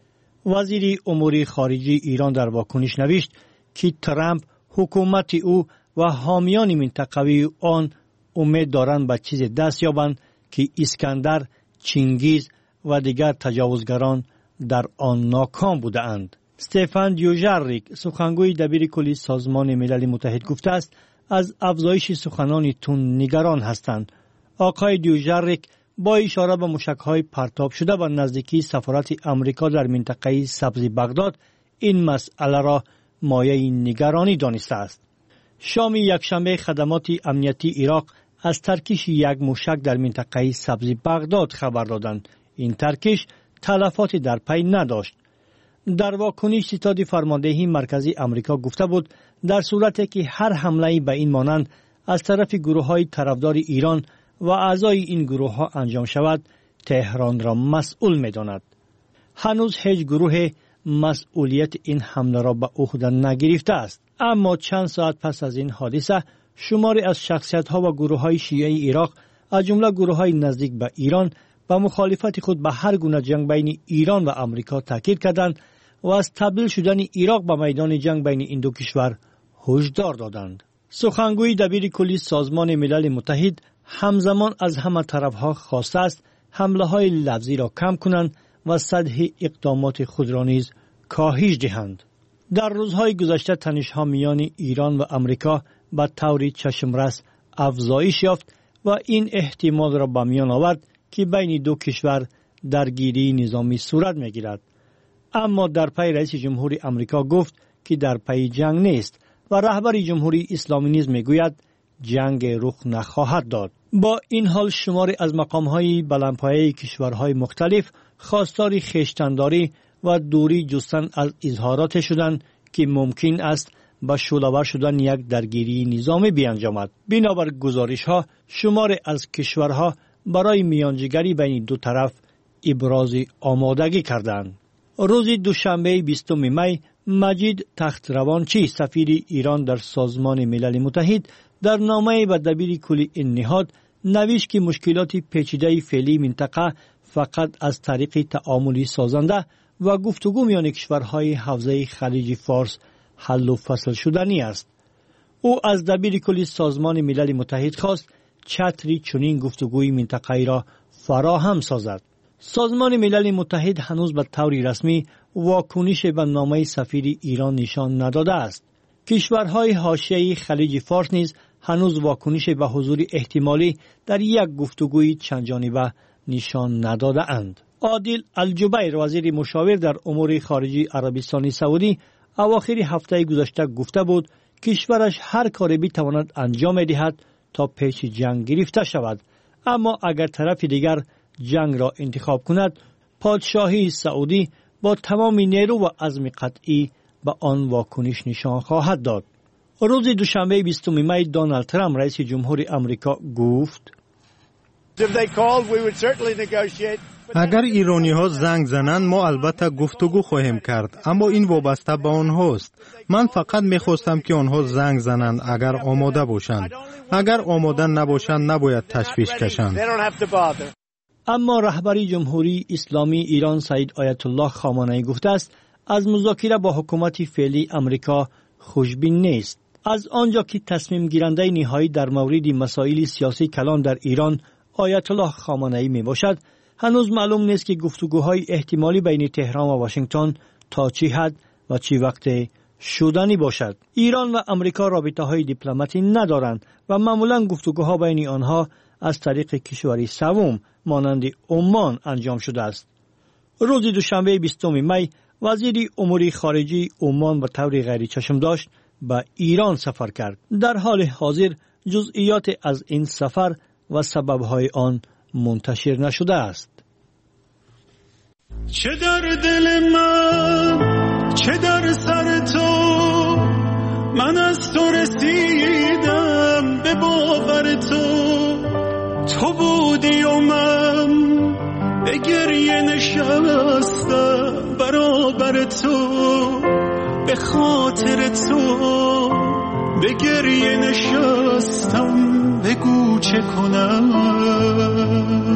وزیر امور خارجه ایران در واکنش نوشت که ترامپ، حکومت او و حامیان منطقوی آن امید دارند به چیز دست یابند که اسکندر، چینگیز و دیگر تجاوزگران در آن ناکام بودند. استفان دیوژاریک، سخنگوی دبیر کلی سازمان ملل متحد گفته است از افزایش سخنان تون نگران هستند. آقای دیوژاریک با اشاره به موشک‌های پرتاب شده و نزدیکی سفارت آمریکا در منطقه سبز بغداد این مسئله را مایه نگرانی دانسته است. شام یکشنبه خدمات امنیتی عراق از ترکیش یک موشک در منطقه سبز بغداد خبر دادند. این ترکیش تلفات در پی نداشت. در واکنش ستاد فرماندهی مرکزی آمریکا گفته بود در صورتی که هر حمله به این مانند از طرف گروه‌های طرفدار ایران و اعضای این گروه‌ها انجام شود، تهران را مسئول می‌داند. هنوز هیچ گروه مسئولیت این حمله را به عهده نگرفته است. اما چند ساعت پس از این حادثه شماری از شخصیت‌ها و گروه‌های شیعه عراق از جمله گروه‌های نزدیک به ایران با مخالفت خود به هر گونه جنگ بین ایران و آمریکا تاکید کردند و از تبدیل شدن عراق به میدان جنگ بین این دو کشور هشدار دادند. سخنگوی دبیر کلی سازمان ملل متحد همزمان از همه طرف‌ها خواسته است حمله‌های لفظی را کم کنند و سطح اقدامات خود را نیز کاهش دهند. در روزهای گذشته تنش‌ها میان ایران و آمریکا به طور چشمرس افزایش یافت و این احتمال را به میان آورد که بین دو کشور درگیری نظامی صورت می‌گیرد. اما در پی رئیس جمهوری آمریکا گفت که در پی جنگ نیست و رهبر جمهوری اسلامی نیز میگوید جنگ رخ نخواهد داد. با این حال شماری از مقام‌های بلندپایه کشورهای مختلف خواستار خویشتن‌داری و دوری جستن از اظهارات شدند که ممکن است با شعله‌ور شدن یک درگیری نظامی بیانجامد. بنابر گزارش‌ها شماری از کشورها برای میانجیگری بین دو طرف ابراز آمادگی کردند. روز دوشنبه 20 می مجید تختروانچی سفیر ایران در سازمان ملل متحد در نامه به دبیر کلی این نهاد نوشت که مشکلات پیچیده فعلی منطقه فقط از طریق تعاملی سازنده و گفتگو میان کشورهای حوزه خلیج فارس حل و فصل شدنی است. او از دبیر کلی سازمان ملل متحد خواست چتری چنین گفتگوی منطقه‌ای را فراهم سازد. سازمان ملل متحد هنوز به طور رسمی واکنش به نامه سفیر ایران نشان نداده است. کشورهای حاشیه خلیج فارس نیز هنوز واکنش به حضور احتمالی در یک گفتگوی چند جانبه نشان نداده اند. عادل الجبیر وزیر مشاور در امور خارجه عربستان سعودی اواخر هفته گذشته گفته بود کشورش هر کاری بتواند انجام دهد تا پیش جنگ گرفته شود، اما اگر طرف دیگر جنگ را انتخاب کند پادشاهی سعودی با تمام نیرو و عزم قطعی به آن واکنش نشان خواهد داد. روز دوشنبه 20 می دونالد ترامپ رئیس جمهوری آمریکا گفت اگر ایرانی ها زنگ زنند ما البته گفتگو خواهیم کرد، اما این وابسته به آنهاست. من فقط میخواستم که آنها زنگ زنند اگر آماده باشند. اگر آماده نباشند نباید تشویش کشند. اما رهبری جمهوری اسلامی ایران سید آیت الله خامنه‌ای گفته است از مذاکره با حکومت فعلی امریکا خوشبین نیست. از آنجا که تصمیم گیرنده نهایی در مورد مسائل سیاسی کلان در ایران آیت الله خامنه‌ای می باشد، هنوز معلوم نیست که گفتگوهای احتمالی بین تهران و واشنگتن تا چه حد و چه وقت شدنی باشد. ایران و امریکا رابطه‌های دیپلماتی ندارند و معمولاً گفتگوها بین آنها از طریق کشوری سوم مانند عمان انجام شده است. روز دوشنبه 20 می وزیر امور خارجه عمان به طور غیر چشم‌داشت به ایران سفر کرد. در حال حاضر جزئیات از این سفر و سبب‌های آن منتشر نشده است. چه در دل من، چه در سر تو، من از تو رسیدم به باور تو بودی و من به گریه نشستم برابر تو، به خاطر تو به گریه نشستم، بگو چه کنم.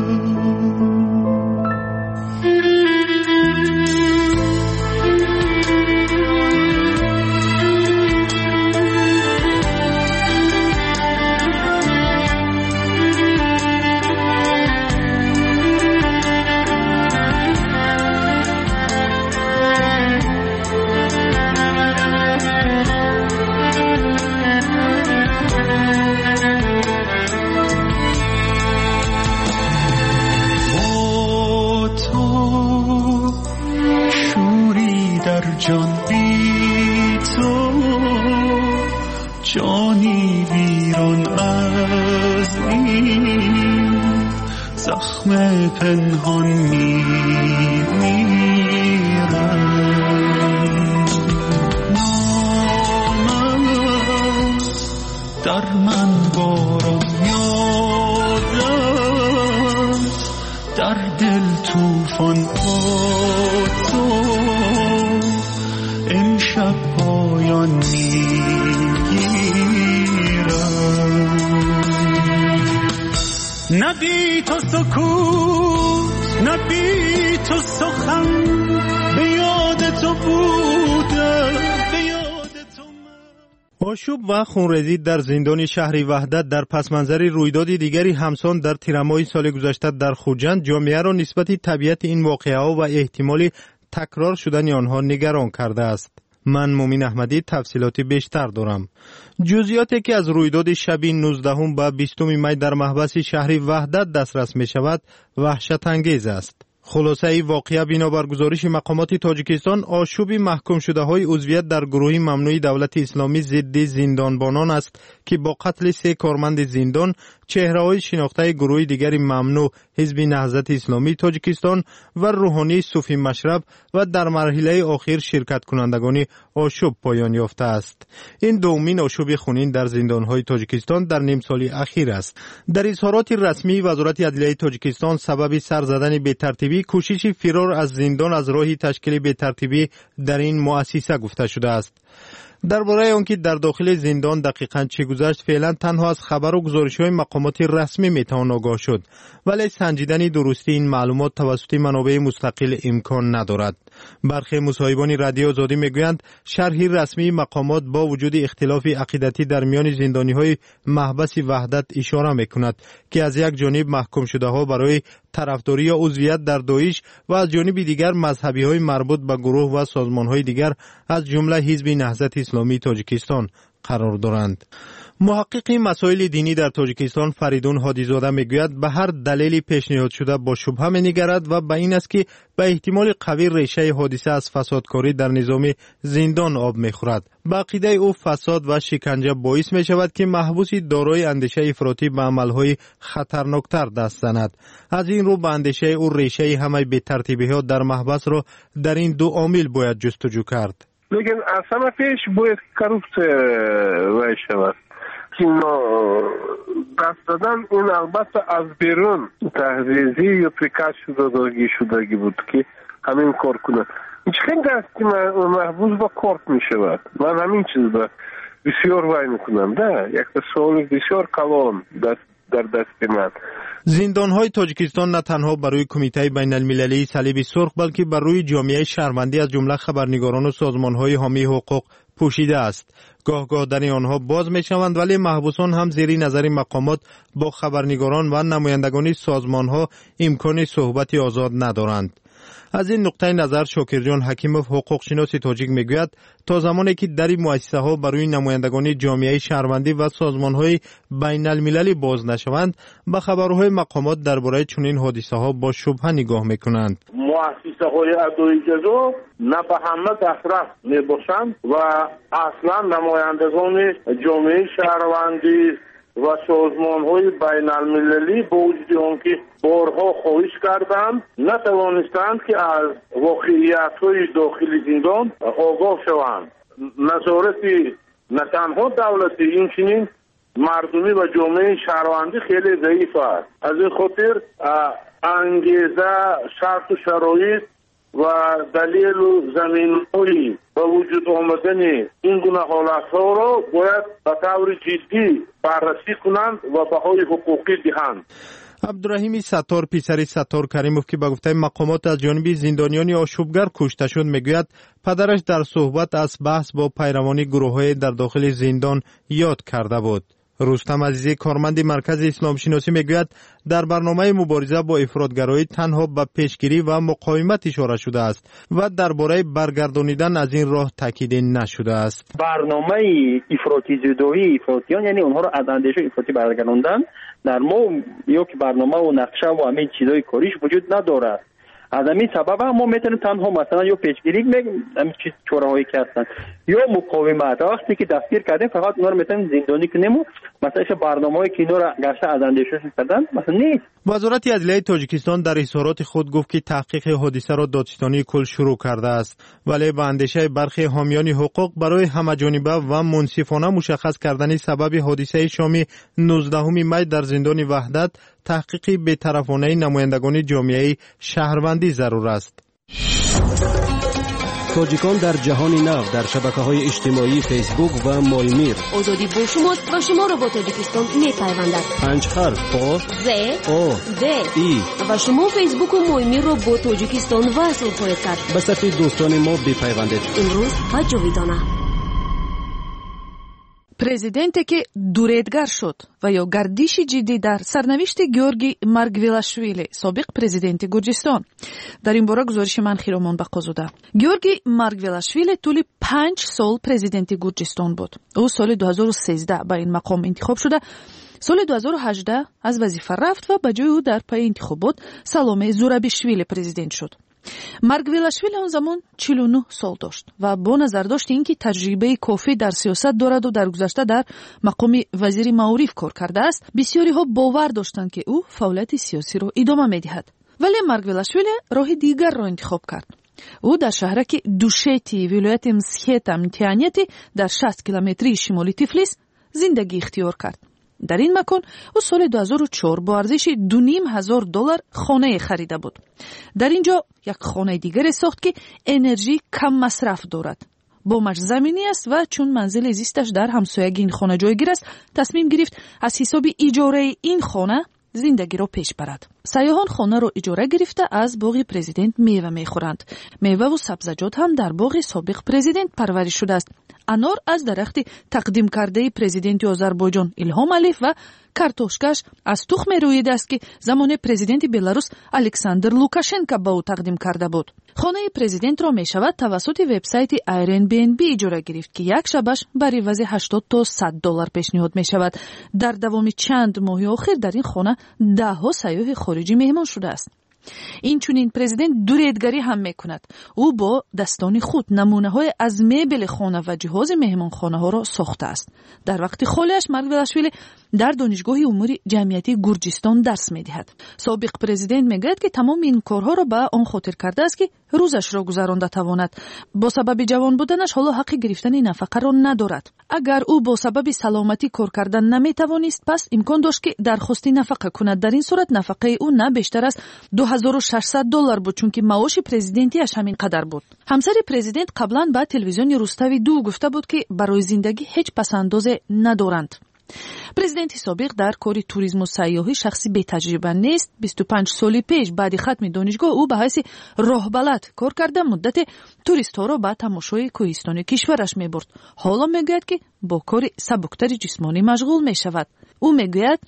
جان بی تو جانی ویران از این زخم پنهان میمیرم. نامم در من باران یادم، در دل توفان تو امشب پایان میگیرم. نه بی تو سکوت، نه بی تو سخن، به یاد تو بودم، به یاد تو من. آشوب و خونریزی در زندان شهر وحدت در پسمنظر رویدادی دیگری همسان در تیرماه سال گذشته در خوجند جامعه را نسبت طبیعت این واقعه‌ها و احتمال تکرار شدن آنها نگران کرده است. من مومین احمدی تفصیلاتی بیشتر دارم. جزئیاتی که از رویداد شب 19 و 20 می در محبس شهر وحدت دسترس می شود وحشت انگیز است. خلاصه ای واقعه بنابر گزارش مقامات تاجیکستان آشوب محکوم شده های عضویت در گروه ممنوع دولت اسلامی ضد زندانبانان است که با قتل 3 کارمند زندان چهره‌های شناخته گروه دیگری ممنوع حزب نهضت اسلامی تاجیکستان و روحانی صوفی مشرب و در مرحله آخر شرکت کنندگان آشوب پایان یافته است. این دومین آشوب خونین در زندان‌های تاجیکستان در نیم سال اخیر است. در اظهارات رسمی وزارت عدلیه تاجیکستان سبب سر زدن بی‌ترتیبی کوشش فرار از زندان از راه تشکیل بی‌ترتیبی در این مؤسسه گفته شده است. درباره آنکه در داخل زندان دقیقاً چه گذشت فعلا تنها از خبر و گزارش‌های مقامات رسمی میتوان آگاه شد، ولی سنجیدن درستی این معلومات توسط منابع مستقل امکان ندارد. برخی مصاحبان رادیو آزادی میگویند شرح رسمی مقامات با وجود اختلاف عقیدتی در میان زندانی‌های محبس وحدت اشاره میکند که از یک جانب محکوم شده‌ها برای طرفداری یا عضویت در داعش و از جانب دیگر مذهبی‌های مربوط به گروه و سازمان‌های دیگر از جمله حزب نهضت اسلامی تاجیکستان قرار دارند. محقق مسائل دینی در تاجیکستان فریدون هادیزاده میگوید به هر دلیلی پیشنهاد شده با شبهه می‌نگرد و به این است که به احتمال قوی ریشه حادثه از فسادکاری در نظام زندان آب می‌خورد. به عقیده او فساد و شکنجه باعث می‌شود که محبوس دارای اندیشه افراطی به عمل‌های خطرناکتر دست زند. از این رو به اندیشه او ریشه همه بی‌ترتیبی‌ها در محبس را در این دو عامل باید جستجو کرد. لیکن اصلا پیش باید کروپسیه وای شود که دست دادن این البته از بیرون تحریزی یا پریکاش شدگی بود که همین کار کنه. هیچ خیلی دست که محبوس با کارت می شود. من همین چیز با بسیار وای میکنم. ده یک سوال بسیار کلان در دست من. زندان‌های تاجیکستان نه تنها برای کمیته بین المللی صلیب سرخ بلکه بر روی جامعه شهروندی از جمله خبرنگاران و سازمان‌های حامی حقوق پوشیده است. گاه در آنها باز می‌شوند ولی محبوسان هم زیر نظر مقامات با خبرنگاران و نمایندگان سازمان‌ها امکان صحبت آزاد ندارند. از این نقطه نظر شاکرجان حکیموف حقوق شناس تاجیک میگوید تا زمانی که در مؤسسه ها برای نمایندگان جامعه شهروندی و سازمان های بین المللی باز نشوند به خبرهای مقامات درباره چنین حادثه ها با شبهه نگاه میکنند. مؤسسه های ادای جزا نه به همه دسترس میباشند و اصلا نمایندگان جامعه شهروندی و سازمان‌های بین المللی با وجود آنکه بارها خواهش کردند نتوانستند که از واقعیت‌های داخل زندان آگاه شوند. نظارت نه تنها دولتی اینچنین مردمی و جامعه شهروندی خیلی ضعیف است. از این خاطر انگیزه، شرط و شرایط و دلیل و زمینه‌های با وجود آمدن این گونه حالت‌ها را باید به طور جدی بررسی کنند و بهای حقوقی دهند. عبدالرحیم ستار پسر ستار کریموف که به گفته مقامات از جانب زندانیان آشوبگر کشته شد میگوید پدرش در صحبت از بحث با پیروان گروه‌های در داخل زندان یاد کرده بود. رستم عزیزی کارمند مرکز اسلام شناسی میگوید در برنامه مبارزه با افراطگرایی تنها به پیشگیری و مقاومت اشاره شده است و درباره برگردانیدن از این راه تاکید نشده است. برنامه افراطی زدایی افراطیان یعنی اونها را از اندیشه افراطی برگرداندن در ما یک برنامه و نقشه و همین چیزای کاریش وجود ندارد. از همین سبب ما میتونیم تنها مثلا یا پیشگیری میگیم همین چیز چورهایی که هستن یا مقاومت. وقتی که دستگیر کردیم فقط اونا رو میتونیم زندانی کنیم و مثلا برنامه‌ای که اینا را گشته از اندیشه کردن مثلا نیست. وزارت عدلیه تاجیکستان در اظهارات خود گفت که تحقیق حادثه را دادستانی کل شروع کرده است ولی به اندیشه برخی حامیان حقوق برای همه‌جانبه و منصفانه مشخص کردن سبب حادثه شامی 19 می در زندان وحدت تحقیقی بی‌طرفانه نمایندگان جامعه شهروندی ضرور است. تاجیکان در جهان نو در شبکه‌های اجتماعی فیسبوک و مایمیر. آزادی با شماست و شما را با تاجیکستان می‌پیوندد. 5 حرف با ز او د ای و شما فیسبوک و مایمیر را با تاجیکستان وصل خواهید کرد. به صف دوستان ما بپیوندید. امروز و جاویدانه. президенте ки дуредгар шуд ва ё гардиши ҷиддӣ дар сарнавишти георгий маргвелашвили собиқ президенти гурҷистон. дар ин бора гузориши ман хиромон ба қозуда. георгий маргвелашвили тӯли 5 сол президенти гурҷистон буд. ӯ соли 2013 ба ин мақом интихоб шуда соли 2018 аз вазифа рафт ва ба ҷои ӯ дар пайи интихобот саломе зурабишвили президент шуд. маргвелашвили он замон 49 сол дошт ва бо назардошти ин ки таҷрибаи кофӣ дар сиёсат дораду дар гузашта дар мақоми вазири маориф кор кардааст, бисёриҳо бовар доштанд ки ӯ фаъолияти сиёсиро идома медиҳад. вале маргвелашвили роҳи дигарро интихоб кард. ӯ дар шаҳраки душети вилояти мсхета мтианияти дар 60 километрии шимоли тифлис зиндагӣ ихтиёр кард. дар ин макон ӯ соли 2004 бо арзиши $2,500 хонае харида буд. дар ин ҷо як хонаи дигаре сохт ки энержӣ кам масраф дорад. бомаш заминӣ аст ва чун манзили зисташ дар ҳамсоягии ин хона ҷойгир аст, тасмим гирифт аз ҳисоби иҷораи ин хона зиндагиро пеш барад. сайёҳон хонаро иҷора гирифта аз боғи президент мева мехӯранд. меваву сабзаҷот ҳам дар боғи собиқ президент парвариш шудааст. анор аз дарахти тақдимкардаи президенти озарбойҷон Илҳом Алиев ва картошкаш аз тухме рӯидааст ки замони президенти Беларус Александр Лукашенко ба ӯ тақдим карда буд. хонаи президентро мешавад тавассути вебсайти Airbnb иҷора гирифт ки як шабаш бар ивази $80 то $100 пешниҳод мешавад. дар давоми чанд моҳи охир дар ин хона даҳҳо сайёҳи хориҷӣ меҳмон шудааст. инчунин президент дуредгарӣ ҳам мекунад. ӯ бо дастони худ намунаҳое аз мебели хона ва ҷиҳози меҳмонхонаҳоро сохтааст. дар вақти холияш маргвелашвили дар донишгоҳи умури ҷамъиятии гурҷистон дарс медиҳад. собиқ президент мегӯяд ки тамоми ин корҳоро ба он хотир кардааст ки рӯзашро гузаронда тавонад. бо сабаби ҷавон буданаш ҳоло ҳаққи гирифтани нафақаро надорад. агар ӯ бо сабаби саломатӣ кор кардан наметавонист, пас имкон дошт ки дархости нафақа кунад. дар ин сурат нафақаи ӯ на бештар аз $2600 буд, чунки маоши президентиаш ҳамин қадар буд. ҳамсари президент қаблан ба телевизиони Рустави 2 гуфта буд ки барои зиндагӣ ҳеҷ пасандозе надоранд. президенти собиқ дар кори туризму сайёҳӣ шахси бетаҷриба нест. 25 соли пеш баъди хатми донишгоҳ ӯ ба ҳайси роҳбалад кор карда муддате туристҳоро ба тамошои кӯҳистони кишвараш мебурд. ҳоло мегӯяд ки бо кори сабуктари ҷисмонӣ машғул мешавад. ӯ мегӯяд: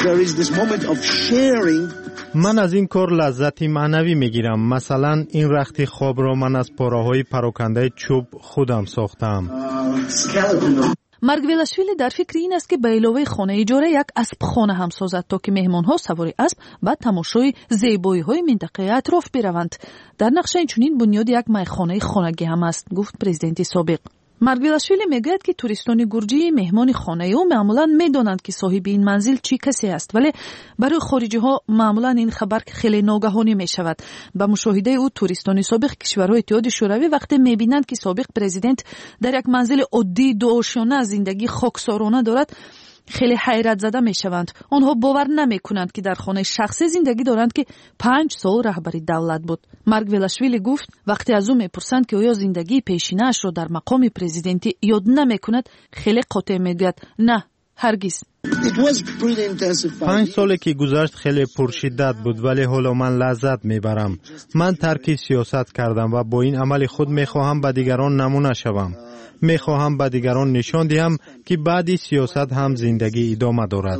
ман аз ин кор лаззати маънавӣ мегирам. масалан, ин рахти хобро ман аз пораҳои парокандаи чӯб худам сохтаам. маргвелашвили дар фикри ин аст ки ба иловаи хонаи иҷора як аспхона ҳам созад, то ки меҳмонҳо савори асп ба тамошои зебоиҳои минтақаи атроф бираванд. дар нақша инчунин бунёди як майхонаи хонагӣ ҳам аст, гуфт президенти собиқ. маргвелашвили мегӯяд ки туристони гурҷии меҳмони хонаи ӯ маъмулан медонанд ки соҳиби ин манзил чӣ касе аст, вале барои хориҷиҳо маъмулан ин хабар хеле ногаҳонӣ мешавад. ба мушоҳидаи ӯ туристони собиқ кишварҳои иттиҳоди шӯравӣ вақте мебинанд ки собиқ президент дар як манзили оддии дуошёна зиндагии хоксорона дорад, хеле ҳайратзада мешаванд. онҳо бовар намекунанд ки дар хонаи шахсӣ зиндагӣ доранд ки 5 сол раҳбари давлат буд. маргвелашвили гуфт вақте аз ӯ мепурсанд ки оё зиндагии пешинаашро дар мақоми президентӣ ёд намекунад, хеле қотеъ мегӯяд: на, ҳаргиз. 5 соле ки гузашт хеле пуршиддат буд, вале ҳоло ман лаззат мебарам. ман тарки сиёсат кардам ва бо ин амали худ мехоҳам ба дигарон намуна шавам. мехоҳам ба дигарон нишон диҳам ки баъди сиёсат ҳам зиндагӣ идома дорад.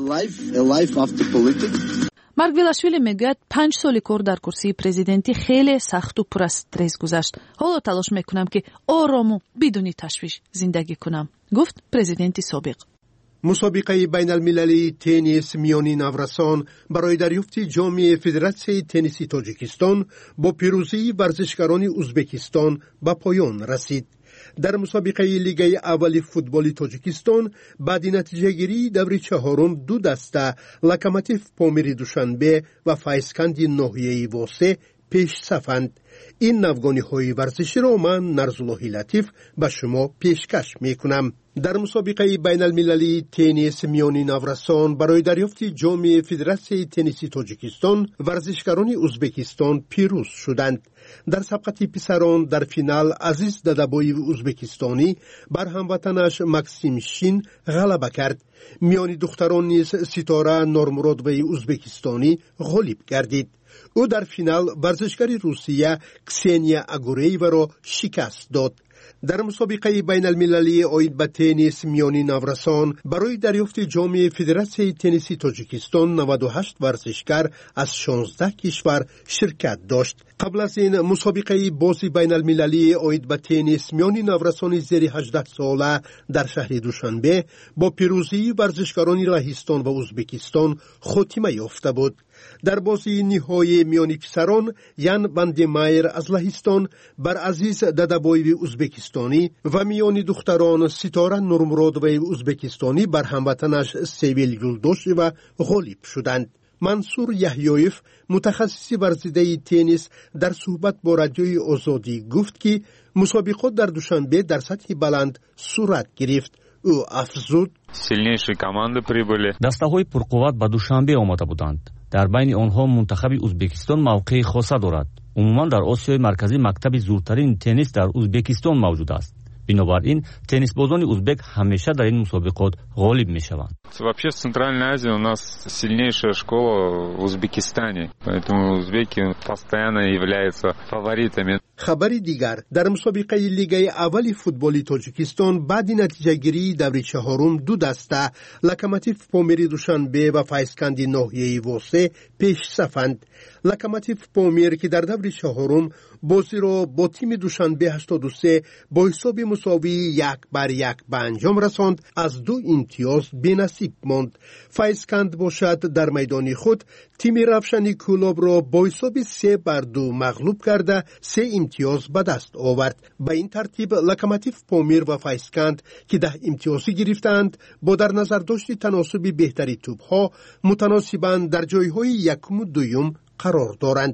маргвелашвили мегӯяд 5 соли кор дар курсии президентӣ хеле сахту пур аз стресс гузашт. ҳоло талош мекунам ки орому бидуни ташвиш зиндагӣ кунам, гуфт президенти собиқ. мусобиқаи байналмилалии теннис миёни наврасон барои дарёфти ҷоми Федератсияи тенниси Тоҷикистон бо пирӯзии варзишгарони Узбекистон ба поён расид. дар мусобиқаи лигаи аввали футболи Тоҷикистон баъди натиҷагирии даври чаҳорум ду даста Локомотив Помири Душанбе ва Файзканди ноҳияи Восе пешсафанд. ин навгониҳои варзиширо ман Нарзуллоҳи Латиф ба шумо пешкаш мекунам. дар мусобиқаи байналмилалии теннис миёни наврасон барои дарёфти ҷоми Федератсияи тенниси Тоҷикистон варзишгарони Узбекистон пирӯз шуданд. дар сабқати писарон дар финал Азиз Дадабоеви узбекистонӣ бар ҳамватанаш Максим Шин ғалаба кард. миёни духтарон низ Ситора Нормуродоваи узбекистонӣ ғолиб гардид. ӯ дар финал варзишгари Русия Ксения Агурееваро шикаст дод. дар мусобиқаи байналмилалии оид ба теннис миёни наврасон барои дарёфти ҷоми Федератсияи тенниси Тоҷикистон 98 варзишгар аз 16 кишвар ширкат дошт. қабл аз ин мусобиқаи бози байналмилалии оид ба теннис миёни наврасони зери 18 сола дар шаҳри Душанбе бо пирӯзии варзишгарони Лаҳистон ва Узбекистон хотима ёфта буд. дар бозии ниҳои миёни писарон Ян Вандемайер аз Лаҳистон бар Азиз Дадабоеви узбекистонӣ ва миёни духтарон Ситора Нурмуродоваи узбекистонӣ бар ҳамватанаш Севил Юлдошева ғолиб шуданд. мансур Яҳьёев мутахассиси варзидаи теннис дар суҳбат бо радиои Озодӣ гуфт ки мусобиқот дар Душанбе дар сатҳи баланд сурат гирифт. ӯ афзуд: силнейшие команды прибыли. дастаҳои пурқувват ба Душанбе омада буданд. дар байни онҳо мунтахаби Узбекистон мавқеи хоса дорад. умуман дар Осиёи марказӣ мактаби зуртарини теннис дар Узбекистон мавҷуд аст. бинобар ин теннисбозони узбек ҳамеша дар ин мусобиқот ғолиб мешаванд. Вообще в Центральной Азии у нас сильнейшая школа в Узбекистане, поэтому узбеки постоянно являются фаворитами. хабари дигар дар мусобиқаи лигаи аввали футболи Тоҷикистон баъди натиҷагирии даври чаҳорум ду даста Локомотив Помири Душанбе ва Файзканди ноҳияи Восе пешсафанд. Локомотив Помир ки дар даври чаҳорум бозиро бо тими Душанбе 83 бо ҳисоби мусовии 1-1 ба анҷом расонд, аз 2 имтиёз бенасиб монд. Файзканд бошад дар майдони худ тими Равшани Кӯлобро бо ҳисоби 3-2 мағлуб карда 3 имтиёз ба даст овард. ба ин тартиб Локомотив Помир ва Файзканд ки 10 имтиёзӣ гирифтанд, бо дар назардошти таносуби беҳтари тӯбҳо мутаносибан дар ҷойҳои якуму дуюм қарор доранд.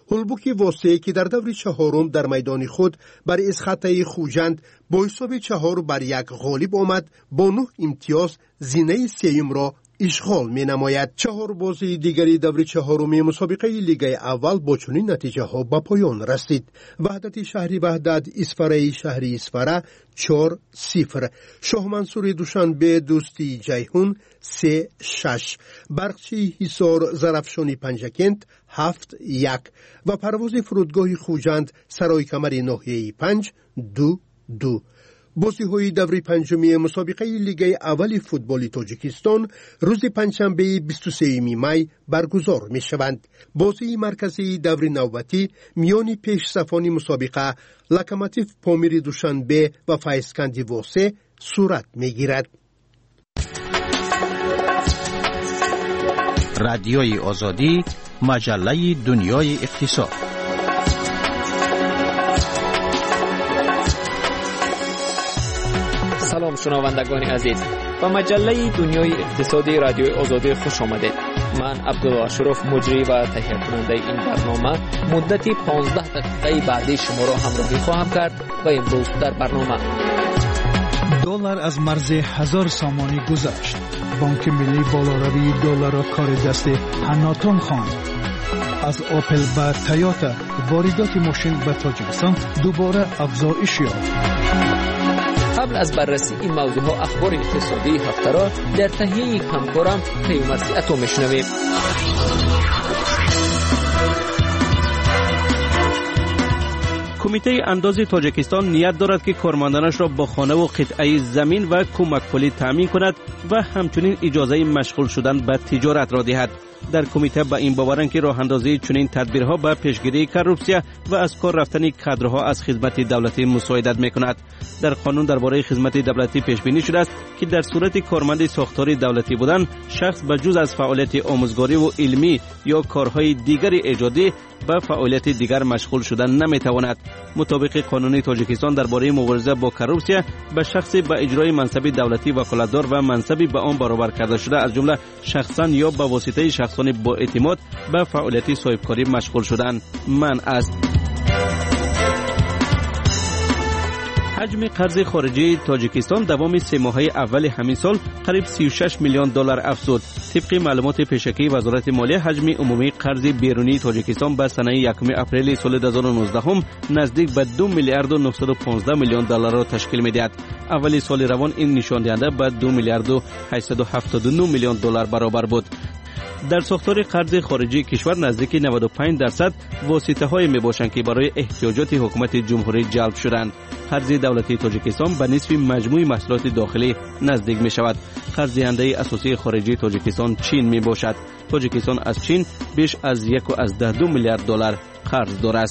هولبوک واسه که در دور چهارم در میدان خود بر اسخطه خوجند با حساب 4-1 غالب آمد، با 9 امتیاز زینه سیوم را اشغال می نماید. 4 بازی دیگری دور چهارم مسابقه لیگ اول با چنین نتیجه ها به پایان رسید. وحدت شهری وحدت اسفره شهری اسفره 4-0، شاه منصور دوشنبه دوستی جیهون 3-6، برقچی حصار زرفشانی پنجکент 7-1 و پرواز فرودگاه خوجند سرای کمر ناحیه 5 2-2. بازی های دوره پنجمی مسابقه لیگ اول فوتبال تاجیکستان روز پنجشنبه 23 می برگزار می شوند. بازی مرکزی دوره نوبتی میان پیش صفانی مسابقه لوکوموتیو پامیر دوشنبه و فایسکندی واسه صورت می گیرد. رادیوی آزادی، مجله دنیای اقتصاد. سلام شنوندگان عزیز، با مجله دنیای اقتصادی رادیوی آزادی خوش آمدید. من عبدالاشرف مجری و تهیه کننده این برنامه مدتی 15 دقیقه بعدی شما را همراهی خواهم کرد و امروز در برنامه دلار از مرز 1000 سامانی گذشت. بانک ملی بالاروی دلار را کار دست حناتون خواند. از آپل و تویوتا واردات ماشین به تاجیکستان دوباره افزایش یافت. قبل از بررسی این موضوع ها اخبار اقتصادی هفته را در تهیه همکارم پیومرسی اتو میشنویم. کمیته اندازی تاجیکستان نیت دارد که کارمندانش را با خانه و قطعه زمین و کمک پولی تامین کند و همچنین اجازه مشغول شدن به تجارت را دهد. در کمیته با این باورند که راه اندازی چنین تدبیرها به پیشگیری کروپسیا و از کار رفتن کادرها از خدمت دولتی مساعدت میکند. در قانون درباره خدمت دولتی پیش بینی شده است که در صورت کارمند ساختاری دولتی بودن شخص به جز از فعالیت آموزگاری و علمی یا کارهای دیگر ایجادی به فعالیت دیگر مشغول شدن نمیتواند. مطابق قانون تاجیکستان درباره مبارزه با کروپسیا به شخص به اجرای منصب دولتی وکالتدار و منصبی به آن برابر کرده شده از جمله شخصا یا به واسطه شخصان با اعتماد به فعالیت صاحبکاری مشغول شدن منع است. حجم قرض خارجی تاجیکستان دوام 3 ماهه اول همین سال قریب 36 میلیون دلار افزود. طبق معلومات پیشکی وزارت مالیه حجم عمومی قرض بیرونی تاجیکستان به سنه 1 اپریل سال 2019 نزدیک به 2 میلیارد و 915 میلیون دلار را تشکیل می‌دهد. اول سال روان این نشان دهنده به 2 میلیارد و 879 میلیون دلار برابر بود. در ساختار قرض خارجی کشور نزدیک 95% واسطه‌های میباشند که برای احتیاجات حکومت جمهوری جلب شدند. قرض دولتی تاجیکستان به نصف مجموع محصولات داخلی نزدیک می شود. قرض دهنده اساسی خارجی تاجیکستان چین می باشد. تاجیکستان از چین بیش از 1.2 میلیارد دلار قرض دارد.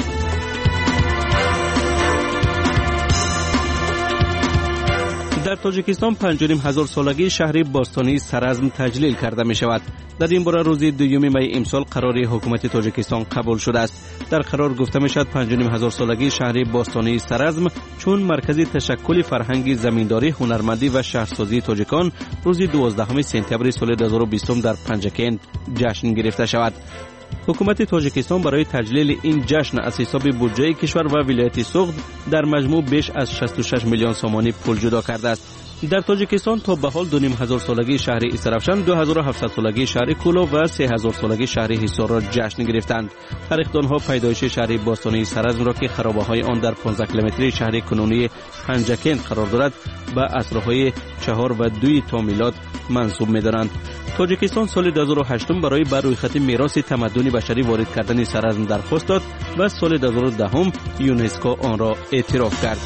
در تاجیکستان 5,500 سالگی شهر باستانی سرزم تجلیل کرده می شود. در این باره روز 2 می امسال قرار حکومت تاجیکستان قبول شده است. در قرار گفته می شود 5,500 سالگی شهر باستانی سرزم چون مرکزی تشکل فرهنگ زمینداری، هنرمندی و شهرسازی تاجیکان روز 12 سپتامبر سال 2020 در پنجکند جشن گرفته شود. حکومت تاجیکستان برای تجلیل این جشن از حساب بودجه کشور و ولایت سوغد در مجموع بیش از 66 میلیون سامانی پول جدا کرده است. در تاجیکستان تا به حال 2,500 سالگی شهر اسرافشان، 2,700 سالگی شهر کولو و 3,000 سالگی شهر حصار را جشن گرفتند. تاریخدانها پیدایش شهر باستانی سرزم را که خرابه‌های آن در 15 کیلومتری شهر کنونی پنجکند قرار دارد به عصرهای 4 و 2 تا میلاد منسوب می‌دارند. تاجیکستان سال 2008 برای بر روی خط میراث تمدن بشری وارد کردن سرزم درخواست داد و سال 2010 یونسکو آن را اعتراف کرد.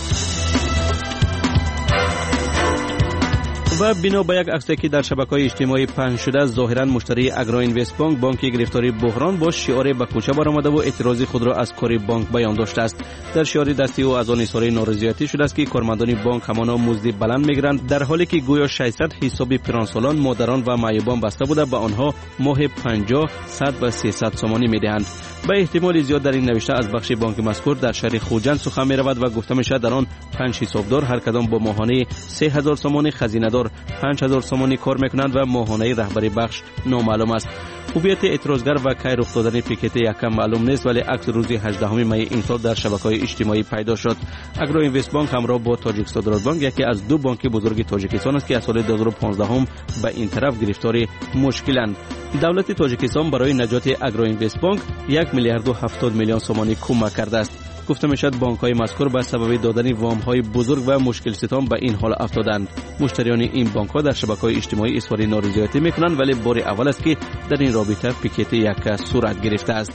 و بنا به یک عکسی که در شبکه‌های اجتماعی پخش شده ظاهراً مشتری اگرا اینوست بانک گرفتاری بحران با شعار به کوچه برآمده و اعتراض خود را از کار بانک بیان داشته است. در شعار دستی او از آن اظهار نارضایتی شده است که کارمندان بانک همانا مزد بلند میگیرند در حالی که گویا 600 حساب پرانسالان، مادران و معیوبان بسته بوده به آنها ماه 50 100 و 300 سامانی میدهند. به احتمال زیاد در این نوشته از بخش بانک مذکور در شهر خوجند سخن می‌رود و گفته می‌شود در آن 5 حسابدار هر کدام با ماهانه 3000 سامان، خزینه‌دار اسعار 5000 سومانی کار میکنند و ماهانه رهبری بخش نامعلوم است. هویت اعتراضگر و کی رخ دادن پیکت یکم معلوم نیست، ولی عکس روز 18 می این سال در شبکه‌های اجتماعی پیدا شد. اگرو اینوست بانک همراه با تاجیک صادرات بانک یکی از دو بانک بزرگ تاجیکستان است که از سال 2015 به این طرف گرفتار مشکلند. دولت تاجیکستان برای نجات اگرو اینوست بانک 1 میلیارد و 70 میلیون سومانی کمک کرده است. گفته میشد بانک‌های مذکور به سبب دادن وام‌های بزرگ و مشکل ستان به این حال افتادند. مشتریان این بانک‌ها در شبکه‌های اجتماعی اظهار نارضایتی می‌کنند، ولی بار اول است که در این رابطه پیکت یک صورت گرفته است.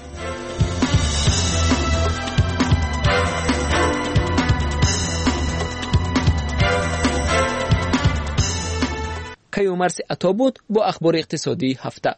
کیومرث عطا بود با اخبار اقتصادی هفته.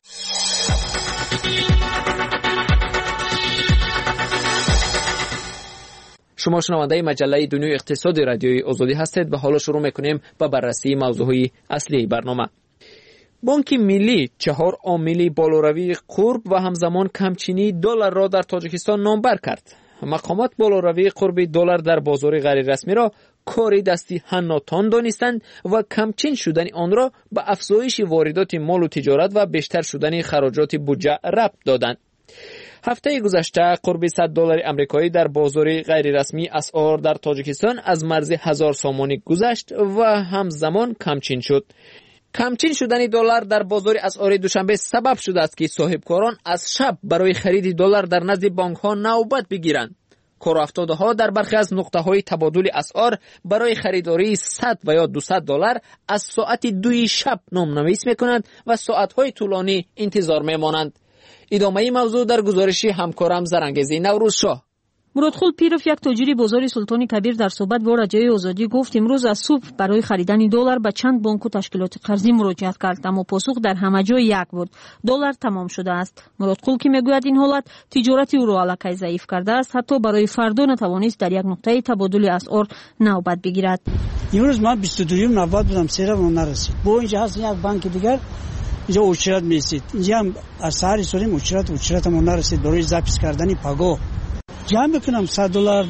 شما شنونده مجله دنیای اقتصادی رادیوی آزادی هستید و حالا شروع میکنیم با بررسی موضوعی اصلی برنامه. بانک ملی 4 عامل بالاروی قرب و همزمان کمچینی دلار را در تاجیکستان نامبر کرد. مقامات بالاروی قرب دلار در بازار غیر رسمی را کاری دستی حناتان دانستند و کمچین شدن آن را به افزایش واردات مال و تجارت و بیشتر شدن خراجات بودجه ربط دادند. هفته گذشته قرب $100 آمریکایی در بازار غیر رسمی اسعار در تاجیکستان از مرز 1000 سومانی گذشت و همزمان کمچین شد. کمچین شدن دلار در بازار اسعار دوشنبه سبب شده است که صاحبکاران از شب برای خرید دلار در نزد بانک‌ها نوبت بگیرند. کارافتادها در برخی از نقطه‌های تبادل اسعار برای خریداری 100 و یا $200 از ساعت 2 شب نام‌نویس می‌کنند و ساعت‌های طولانی انتظار می‌مانند. ادامه موضوع در گزارش همکارم زرنگزی نوروز شاه. مرادخول پیروف یک تاجر بازار سلطان کبیر در صحبت با رادیوی آزادی گفت امروز از صبح برای خریدن دلار به چند بانک و تشکیلات قرضی مراجعت کرد، اما پاسخ در همه جا یک بود: دلار تمام شده است. مرادخول که میگوید این حالت تجارت او را الکی ضعیف کرده است، حتی برای فردا نتوانست در یک نقطه تبادل اسعار نوبت بگیرد. امروز من 22 نوبت بودم، سرم نرسید. با اینجا هست یک بانک دیگر اینجا اوچرت میسید، اینجا هم از سهر سوریم اوچرت هم نرسید برای ضبط کردن پاگو. جمع میکنم $100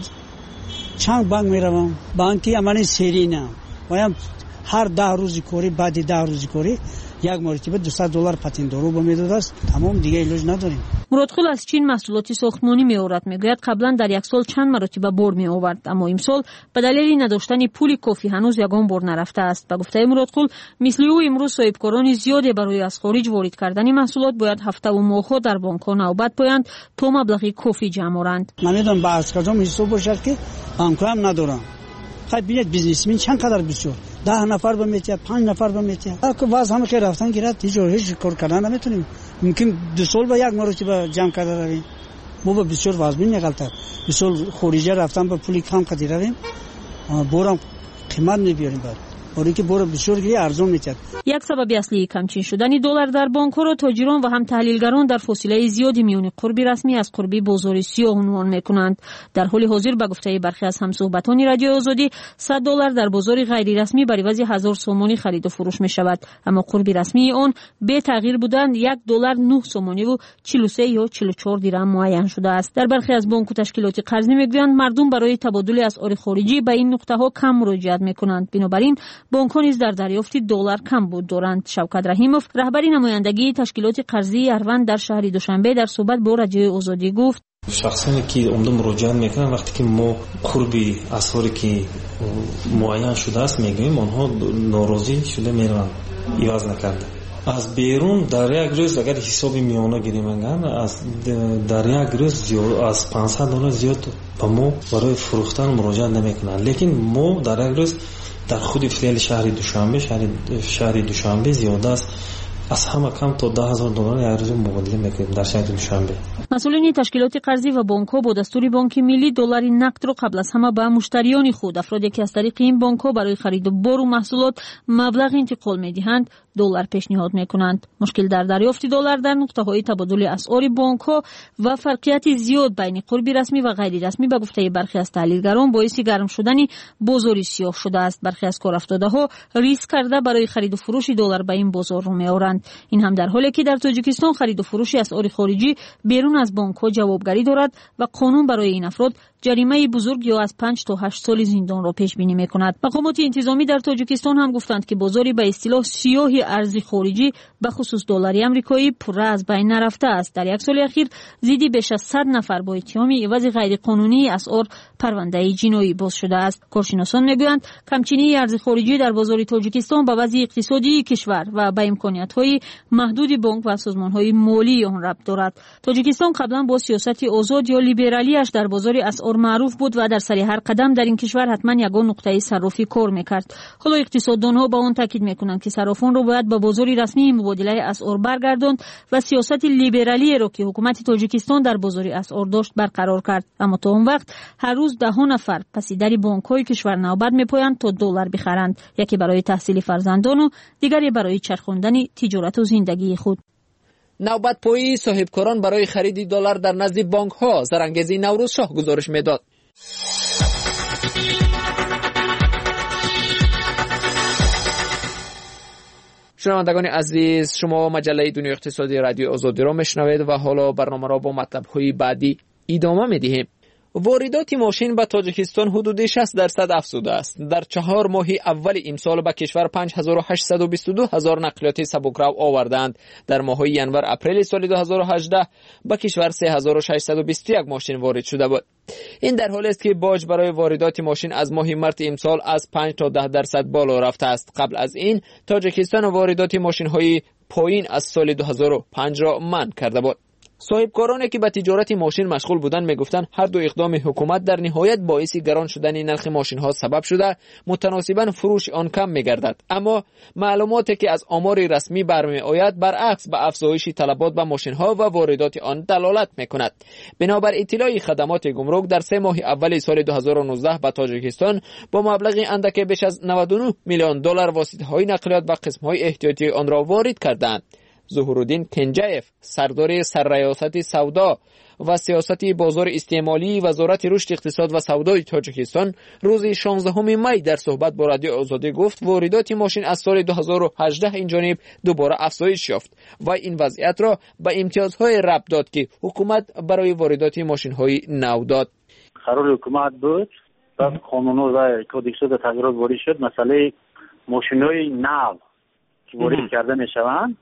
چند بانک میروم، بانکی امانی سری نه ویم هر 10 روزی کوری بعد 10 روزی کوری یک مرتبه $200 پاتین درو میداد است. تمام دیگه ایلاج نداریم. مرادخول از چین محصولات ساختمانی میآورد. میگوید قبلا در یک سال چند مرتبه بار می آورد، اما امسال به دلیل نداشتن پول کافی هنوز یگان بار نرفته است. به گفته مرادخول مثل او امروز صاحبکاران زیادی برای از خارج وارد کردن محصولات باید هفته و ماه‌ها در بانک‌ها نوبت پایند تا مبلغ کافی جمع آورند. من میدونم باز کجا حساب باشد که بانک‌ها هم ندارم. خب ببینید بیزنسمن چند قدر بسیار 10 نفر به میتیاد 5 نفر به میتیاد. اگه باز همه که رفتن گرفت هیچ کار کردن نمیتونیم. ممکن 2 سال به یک مرتبه جمع کرده رویم. ما بسیار وازبین میگالتر. 2 سال خارجه رفتن به پولی کم کردی رویم. بورم قیمت نمیاریم بعد. برای که بور بسیار گیری ارزان میتیاد. یک سبب اصلی کمچین شدن دلار در بانک‌ها را تاجران و هم تحلیلگران در فاصله زیادی میان قربی رسمی از قربی بازار سیاه عنوان میکنند. در حال حاضر به گفته برخی از همصحبتان رادیو آزادی $100 در بازار غیر رسمی بر عوض 1000 سومانی خرید و فروش می شود، اما قربی رسمی آن به تغییر بودند $1 9 سومانی و 43 یا 44 درهم معین شده است. در برخی از بانک و تشکیلات قرضی میگویند مردم برای تبادل اسعار خارجی به این نقطه ها کم مراجعت میکنند، بنابراین بانک‌ها نیز در دریافت دلار کم بود دارند. شوکت رحیموف رهبر نمایندگی تشکیلات قرضی اروند در شهر دوشنبه در صحبت با رادیوی آزادی گفت: شخصانی که عمده مراجعت میکنن وقتی که ما قربی اسعاری که معین شده است میگیم آنها ناراضی شده میرن عوض نکرده. از بیرون در یک روز اگر حساب میانه گیریم از در یک روز زیاد از $500 زیاد با ما برای فروختن مراجعت نمیکنن، لیکن ما در یک روز در خود فعل شهر دوشنبه زیاده است، از همه کم تا $10,000 یک روز مبادله میکنیم در شهر دوشنبه. مسئولین تشکیلات قرضی و بانک‌ها با دستور بانک ملی دلار نقد را قبل از همه به مشتریان خود، افرادی که از طریق این بانک‌ها برای خرید و بار و محصولات مبلغ انتقال می‌دهند، دلار پیشنهاد می‌کنند. مشکل در دریافت دلار در نقطه‌های تبادل اسعار بانک‌ها و فرقیت زیاد بین قربی رسمی و غیر رسمی به گفته برخی از تحلیلگران باعث گرم شدن بازار سیاه شده است. برخی از کارافتاده‌ها ریسک کرده برای خرید و فروش دلار به این بازار رو می‌آورند. این هم در حالی که در تاجیکستان خرید و فروش اسعار خارجی بیرون از بانک‌ها جوابگری دارد و قانون برای این افراد جریمه بزرگ یا از 5 تا 8 سال زندان را پیش بینی می‌کند. مقامات انتظامی در تاجیکستان هم گفتند که بازاری به اصطلاح سیاه ارز خارجی به خصوص دلاری آمریکایی پر از بین نرفته است. در یک سال اخیر زیدی بیش از 100 نفر با اتهام عوض غیرقانونی اسعار پرونده جنایی باز شده است. کارشناسان میگویند کمچینی ارز خارجی در بازار تاجیکستان به وضع اقتصادی کشور و به امکانیت‌های محدود بانک و سازمان‌های مالی آن ربط دارد. تاجیکستان قبلا با سیاست آزاد یا لیبرالیش در بازار اسعار معروف بود و در سر هر قدم در این کشور حتما یگان نقطه صرافی کار می‌کرد. حالا اقتصاددان‌ها با آن تاکید می‌کنند که صرافان را باید به بازار رسمی مبادله اسعار برگرداند و سیاست لیبرالی را که حکومت تاجیکستان در بازار اسعار داشت برقرار کرد. اما تا اون وقت هر روز ده ها نفر پس در بانک‌های کشور نوبت می‌پایند تا دلار بخرند، یکی برای تحصیل فرزندان و دیگری برای چرخاندن تجارت و زندگی خود. نوبت پایی صاحبکاران برای خرید دلار در نزد بانک‌ها، زرانگیزی نوروز شاه گزارش می‌داد. شنوندگان عزیز، شما مجله دنیای اقتصادی رادیو آزادی را میشنوید و حالا برنامه را با مطلب‌های بعدی ادامه می‌دهیم. واردات ماشین به تاجیکستان حدود 60% افزوده است. در 4 ماه اول امسال به کشور 5822 هزار نقلیات سبکرو آوردند. در ماه‌های ینور اپریل سال 2018 به کشور 3621 ماشین وارد شده بود. این در حالی است که باج برای واردات ماشین از ماه مارس امسال از 5 تا 10% بالا رفته است. قبل از این تاجیکستان واردات ماشین‌های پایین از سال 2005 را منع کرده بود. صاحبکارانی که به تجارت ماشین مشغول بودند میگفتند هر دو اقدام حکومت در نهایت باعث گران شدن نرخ ماشین ها سبب شده، متناسباً فروش آن کم میگردد. اما معلوماتی که از آمار رسمی برمی آید برعکس به افزایش طلبات به ماشین ها و واردات آن دلالت میکند. بنابر اطلاع خدمات گمرک در 3 ماه اول سال 2019 به تاجیکستان با مبلغ اندک بیش از 99 میلیون دلار واسطه های نقلیات و قسم های احتیاطی آن را وارد کردند. ظهورالدین کنجایف، سردار سرریاست سودا و سیاست بازار استعمالی وزارت رشد اقتصاد و سودای تاجیکستان روز 16 می در صحبت با رادیو آزادی گفت واردات ماشین از سال 2018 این جانب دوباره افزایش یافت و این وضعیت را به امتیازهای ربط داد که حکومت برای واردات ماشین‌های نو داد. قرار حکومت بود بعد قانون و کدکس در تغییرات وارد شد. مسئله ماشین‌های نو که وارد کرده میشوند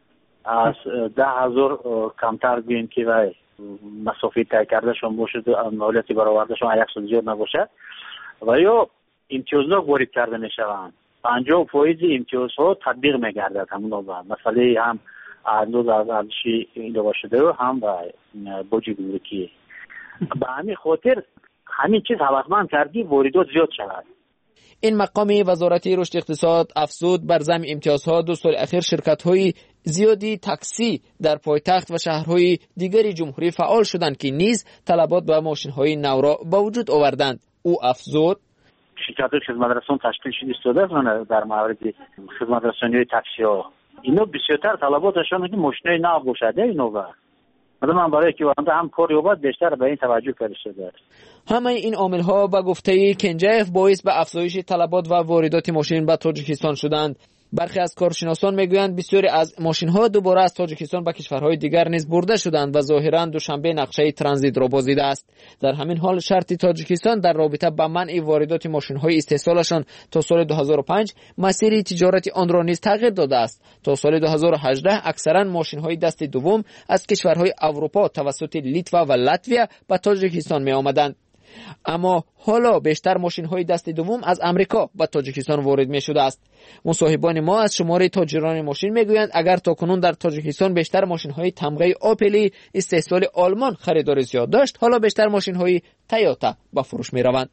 از 10,000 کمتر بین که و مسافت طی کردهشون باشه، مالیاتی برآوردهشون 100 زیاد نباشه و یا امتیازها وارد کرده میشوند. 50% امتیازها تطبیق میگردد همون مسئله هم انداز از ارزشی ایجاد شده و هم با باج گمرکی. به همین خاطر همین چیز هوسمند کردی واردات زیاد شود. این مقام وزارت رشد اقتصاد افزود بر ضمن امتیازها 2 سال اخیر شرکت‌های زیادی تاکسی در پایتخت و شهرهای دیگری جمهوری فعال شدند که نیز طلبات به ماشین‌های نو را به وجود آوردند. او افزود شرکت‌های خدمترسان تشکیل شده در مورد خدمترسانی تاکسی‌ها اینا بسیارتر طلباتشون که ماشین‌های نو باشد. اینا من برای که هم کار یابد بیشتر به این توجه کرده شده. همه این عامل‌ها به گفته کنجایف باعث به افزایش طلبات و واردات ماشین به تاجیکستان شدند. برخی از کارشناسان میگویند بسیاری از ماشین‌ها دوباره از تاجیکستان به کشورهای دیگر نیز برده شدند و ظاهراً دوشنبه نقشه ترانزیت را بازدیده است. در همین حال شرط تاجیکستان در رابطه با منع واردات ماشین‌های استحصالشان تا سال 2005 مسیر تجارت آن را نیز تغییر داده است. تا سال 2018 اکثراً ماشین‌های دست دوم از کشورهای اروپا توسط لیتوا و لاتویا به تاجیکستان می‌آمدند. اما حالا بیشتر ماشین‌های دست دوم از امریکا به تاجیکستان وارد می‌شده است. مصاحبان ما از شماره تاجران ماشین میگویند اگر تاکنون در تاجیکستان بیشتر ماشین‌های تمغه آپل استحصال آلمان خریدار زیاد داشت، حالا بیشتر ماشین‌های تویوتا به فروش می‌روند.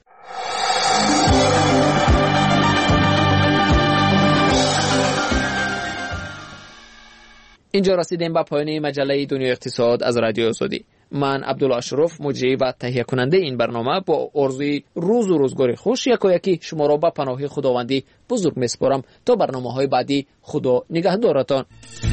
اینجا رسیدیم به پایان مجله دنیای اقتصاد از رادیو آزادی. من عبدالله اشرف مجری و تهیه کننده این برنامه با آرزوی روز و روزگار خوش یکی شما را به پناه خداوندی بزرگ میسپارم. تا برنامه‌های بعدی خدا نگهدارتان.